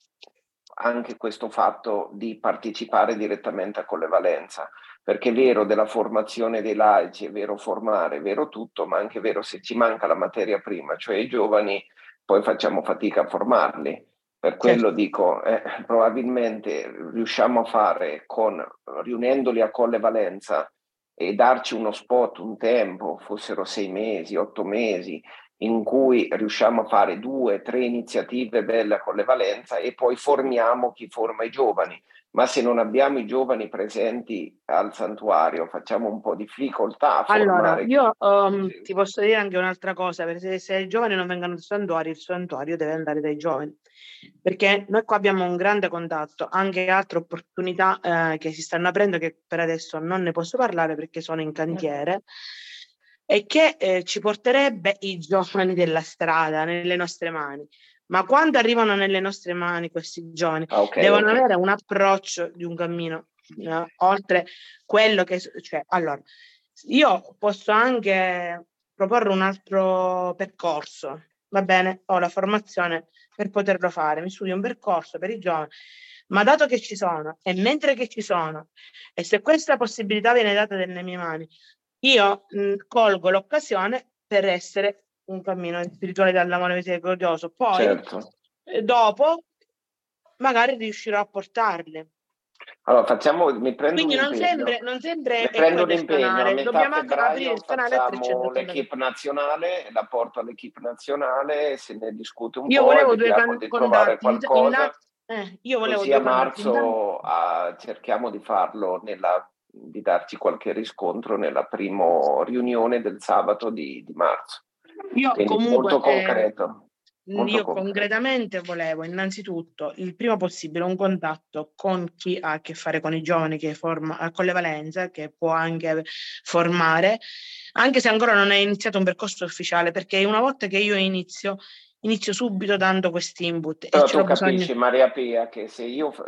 anche questo fatto di partecipare direttamente a Collevalenza, perché è vero della formazione dei laici, è vero formare, è vero tutto, ma anche è vero se ci manca la materia prima, cioè i giovani, poi facciamo fatica a formarli. Per quello dico, probabilmente riusciamo a fare riunendoli a Collevalenza e darci uno spot, un tempo, fossero 6 mesi, 8 mesi, in cui riusciamo a fare 2 o 3 iniziative belle a Collevalenza, e poi formiamo chi forma i giovani. Ma se non abbiamo i giovani presenti al santuario, facciamo un po' difficoltà a formare. Allora, io ti posso dire anche un'altra cosa, perché se i giovani non vengono al santuario, il santuario deve andare dai giovani, perché noi qua abbiamo un grande contatto, anche altre opportunità che si stanno aprendo, che per adesso non ne posso parlare perché sono in cantiere, e che ci porterebbe i giovani della strada nelle nostre mani. Ma quando arrivano nelle nostre mani questi giovani devono avere un approccio di un cammino oltre quello che... allora, io posso anche proporre un altro percorso, va bene? Ho la formazione per poterlo fare, mi studio un percorso per i giovani, ma dato che ci sono, e mentre che ci sono, e se questa possibilità viene data nelle mie mani, io colgo l'occasione per essere un cammino spirituale dall'amore misericordioso, poi dopo magari riuscirò a portarle. Allora mi prendo quindi un impegno. non sempre prendo l'impegno, dobbiamo aprire il canale a 300. L'equipe nazionale, la porto all'equipe nazionale, se ne discute un io po', volevo vediamo di trovare qualcosa. Io volevo così a marzo cerchiamo di farlo, di darci qualche riscontro nella prima riunione del sabato di marzo. Quindi molto concreto. Concretamente volevo innanzitutto il prima possibile un contatto con chi ha a che fare con i giovani, che forma a Collevalenza, che può anche formare, anche se ancora non è iniziato un percorso ufficiale, perché una volta che io inizio subito dando questi input. Però tu capisci, Maria Pia, che se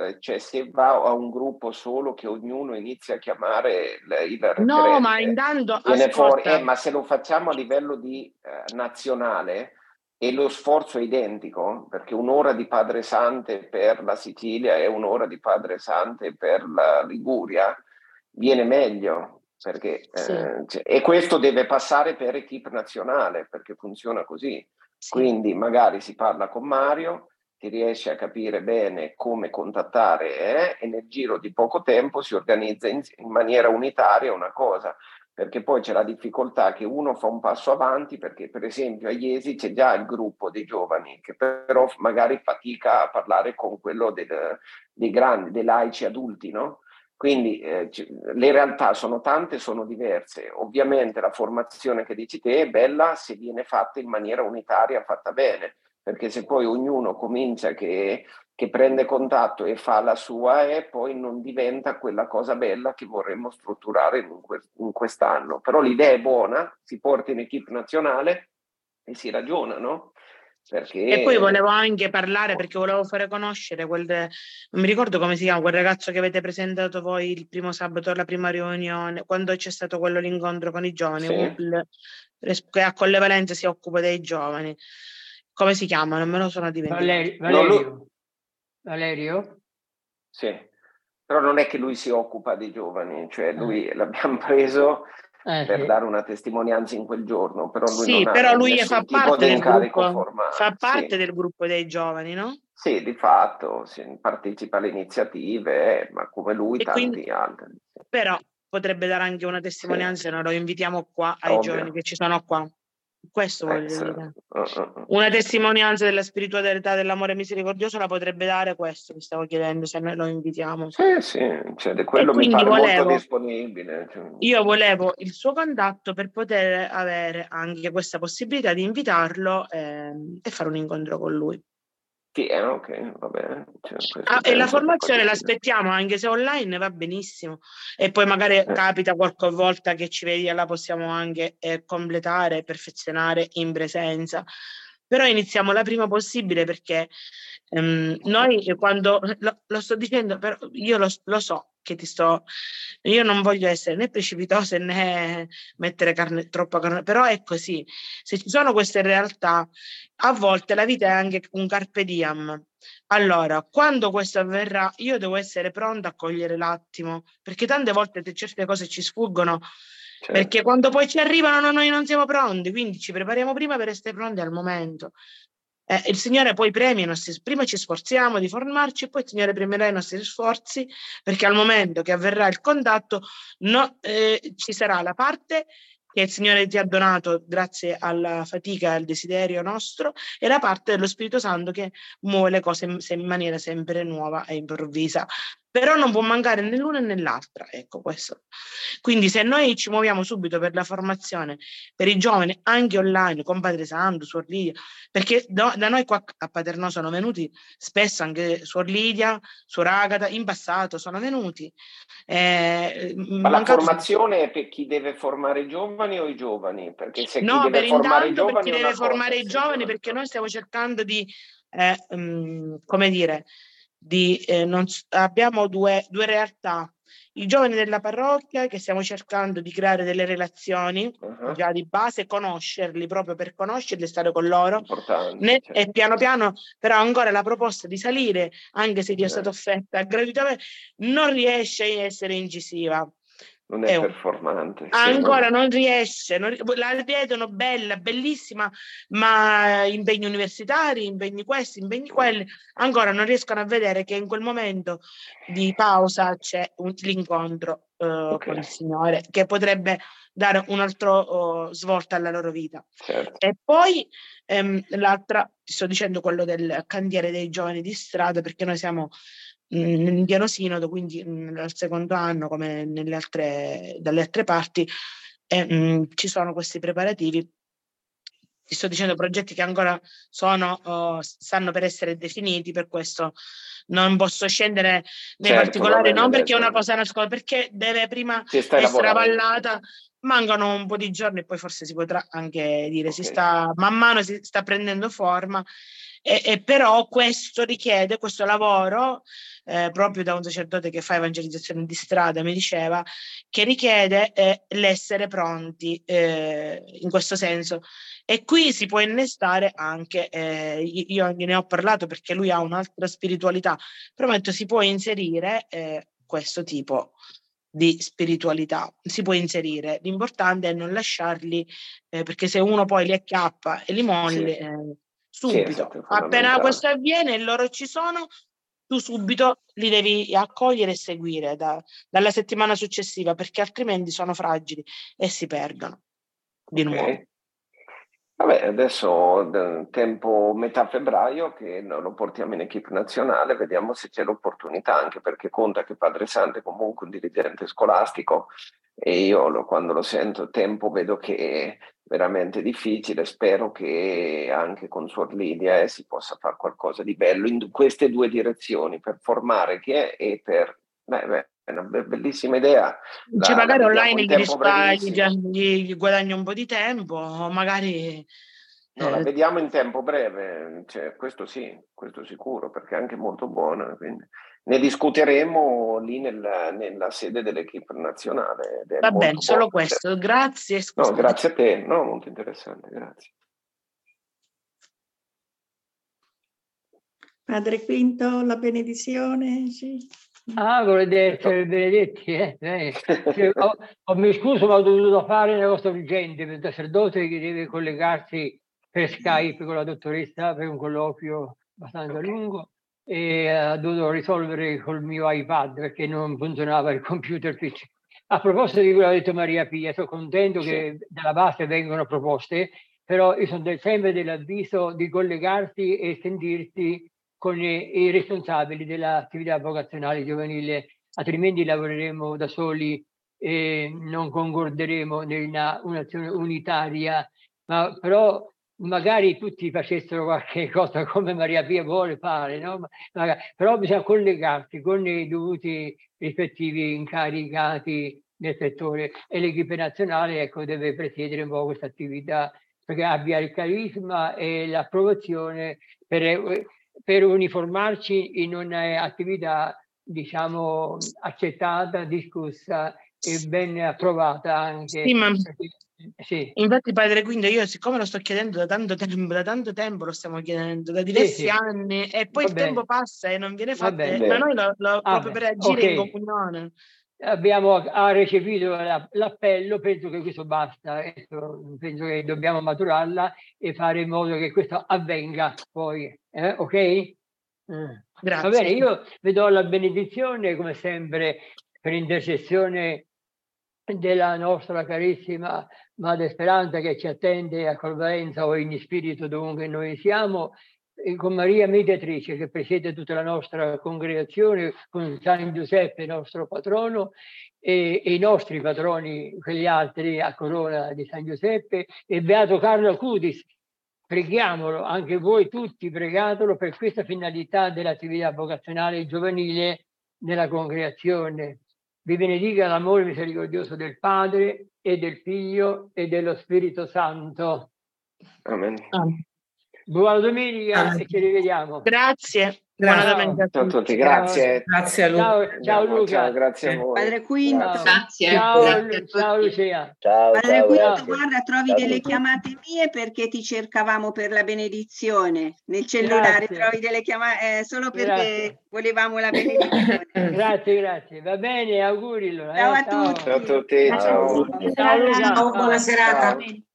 va a un gruppo solo, che ognuno inizia a chiamare il referente, no, ma intanto ma se lo facciamo a livello di nazionale, e lo sforzo è identico, perché un'ora di Padre Sante per la Sicilia e un'ora di Padre Sante per la Liguria, viene meglio, perché e questo deve passare per equipe nazionale, perché funziona così. Quindi magari si parla con Mario, si riesce a capire bene come contattare e nel giro di poco tempo si organizza in maniera unitaria una cosa, perché poi c'è la difficoltà che uno fa un passo avanti, perché per esempio a Iesi c'è già il gruppo dei giovani che però magari fatica a parlare con quello dei grandi, dei laici adulti, no? Quindi le realtà sono tante, sono diverse. Ovviamente la formazione che dici te è bella se viene fatta in maniera unitaria, fatta bene, perché se poi ognuno comincia che prende contatto e fa la sua, poi non diventa quella cosa bella che vorremmo strutturare in quest'anno. Però l'idea è buona, si porta in equipe nazionale e si ragiona, no? E poi volevo anche parlare, perché volevo fare conoscere non mi ricordo come si chiama, quel ragazzo che avete presentato voi il primo sabato alla prima riunione, quando c'è stato l'incontro con i giovani, che a Collevalenza si occupa dei giovani. Come si chiama? Non me lo sono dimenticato. Valerio? Sì, però non è che lui si occupa dei giovani, cioè lui l'abbiamo preso per dare una testimonianza in quel giorno, però lui non ha però lui nessun fa tipo parte di del incarico gruppo, formale. fa parte del gruppo dei giovani, no? Sì, di fatto, partecipa alle iniziative, ma come lui tanti altri. Però potrebbe dare anche una testimonianza, se noi lo invitiamo qua ai Ovvio. giovani che ci sono qua. Questo voglio dire. Uh. Una testimonianza della spiritualità, dell'amore misericordioso la potrebbe dare questo, mi stavo chiedendo, se noi lo invitiamo. Sì, cioè, quello mi pare molto disponibile. Io volevo il suo contatto per poter avere anche questa possibilità di invitarlo e fare un incontro con lui. Sì, ok, va bene. E la formazione l'aspettiamo, anche se online va benissimo, e poi magari capita qualche volta che ci vedi, la possiamo anche completare, perfezionare in presenza, però iniziamo la prima possibile, perché noi quando lo sto dicendo, però io lo so che io non voglio essere né precipitosa né mettere troppa carne, però è così. Se ci sono queste realtà, a volte la vita è anche un carpe diem. Allora, quando questo avverrà, io devo essere pronta a cogliere l'attimo, perché tante volte certe cose ci sfuggono, perché quando poi ci arrivano noi non siamo pronti, quindi ci prepariamo prima per essere pronti al momento. Il Signore poi premia i nostri, prima ci sforziamo di formarci e poi il Signore premierà i nostri sforzi, perché al momento che avverrà il contatto ci sarà la parte che il Signore ti ha donato grazie alla fatica e al desiderio nostro, e la parte dello Spirito Santo che muove le cose in maniera sempre nuova e improvvisa. Però non può mancare né l'una né l'altra, ecco questo. Quindi se noi ci muoviamo subito per la formazione per i giovani, anche online, con Padre Santo, Suor Lidia, perché da noi qua a Paternò sono venuti spesso anche Suor Lidia, Suor Agata, in passato sono venuti. Ma la formazione è per chi deve formare i giovani o i giovani? Perché se no, chi deve formare i giovani per chi deve formare i giovani, perché noi stiamo cercando di, come dire, abbiamo due realtà. I giovani della parrocchia, che stiamo cercando di creare delle relazioni già di base, conoscerli, proprio per conoscerli e stare con loro, e piano piano, però ancora la proposta di salire, anche se io è stata offerta gratuitamente, non riesce a essere incisiva. Non è performante. Ancora non riesce, la vedono bella, bellissima, ma impegni universitari, impegni questi, impegni quelli, ancora non riescono a vedere che in quel momento di pausa c'è l'incontro con il Signore, che potrebbe dare un altro svolta alla loro vita. E poi l'altra, ti sto dicendo quello del cantiere dei giovani di strada, perché noi siamo in pieno sinodo, quindi al secondo anno, come dalle altre parti, ci sono questi preparativi. Ti sto dicendo progetti che ancora stanno per essere definiti, per questo non posso scendere nei particolari, non perché è una cosa nascosta, perché deve prima essere avallata. Mancano un po' di giorni e poi forse si potrà anche dire, man mano si sta prendendo forma, e però questo richiede, questo lavoro, proprio da un sacerdote che fa evangelizzazione di strada, mi diceva, che richiede l'essere pronti in questo senso. E qui si può innestare anche, io ne ho parlato perché lui ha un'altra spiritualità, però si può inserire questo tipo di spiritualità, si può inserire. L'importante è non lasciarli, perché se uno poi li acchiappa e li molli, subito, appena questo avviene e loro ci sono, tu subito li devi accogliere e seguire dalla settimana successiva, perché altrimenti sono fragili e si perdono di nuovo. Vabbè, adesso tempo metà febbraio che lo portiamo in equipe nazionale, vediamo se c'è l'opportunità, anche perché conta che Padre Santo è comunque un dirigente scolastico, e io quando lo sento tempo vedo che è veramente difficile. Spero che anche con Suor Lidia si possa fare qualcosa di bello in queste due direzioni, per formare chi è e per... è una bellissima idea. Magari online gli guadagno un po' di tempo, magari... la vediamo in tempo breve, questo sì, questo sicuro, perché è anche molto buona. Quindi ne discuteremo lì nella sede dell'equipe nazionale. Va bene, solo questo. Grazie. No, grazie a te, no, molto interessante, grazie. Padre Quinto, la benedizione, sì. Volete essere benedetti? Mi scuso, ma ho dovuto fare una cosa urgente per il sacerdote che deve collegarsi per Skype con la dottoressa per un colloquio abbastanza lungo, e ho dovuto risolvere col mio iPad perché non funzionava il computer PC. A proposito di quello che ha detto Maria Pia, sono contento che dalla base vengono proposte, però io sono sempre dell'avviso di collegarsi e sentirsi con i responsabili dell'attività vocazionale giovanile, altrimenti lavoreremo da soli e non concorderemo in un'azione unitaria, ma però magari tutti facessero qualche cosa come Maria Pia vuole fare, no? Però bisogna collegarsi con i dovuti rispettivi incaricati nel settore, e l'equipe nazionale, ecco, deve presiedere un po' questa attività perché abbia il carisma e l'approvazione per uniformarci in un'attività, diciamo, accettata, discussa e ben approvata anche. Sì, ma sì. Infatti Padre Quinto, io siccome lo sto chiedendo da tanto tempo lo stiamo chiedendo da diversi anni, e poi il tempo passa e non viene fatto, ma noi proprio per agire in comunione. Ha recepito l'appello, penso che questo basta, penso che dobbiamo maturarla e fare in modo che questo avvenga poi, ok? Grazie. Va bene, io vi do la benedizione come sempre per intercessione della nostra carissima Madre Speranza, che ci attende a Colvarenza o in spirito dovunque noi siamo, e con Maria Mediatrice che presiede tutta la nostra congregazione, con San Giuseppe nostro patrono e i nostri patroni, quegli altri a corona di San Giuseppe, e Beato Carlo Acutis. Preghiamolo, anche voi tutti pregatelo per questa finalità dell'attività vocazionale giovanile nella congregazione. Vi benedica l'amore misericordioso del Padre e del Figlio e dello Spirito Santo. Amen. Buona domenica e ci rivediamo. Grazie. Buona domenica a tutti. Grazie. Grazie a Luca. Ciao Luca. Ciao, grazie a voi. Padre Quinto. Grazie. Ciao Lucia. Padre Quinto, guarda, trovi delle chiamate mie perché ti cercavamo per la benedizione. Nel cellulare trovi delle chiamate solo perché volevamo la benedizione. Grazie. Va bene, auguri allora. Ciao a tutti. Ciao a tutti. Ciao Luca. Buona serata.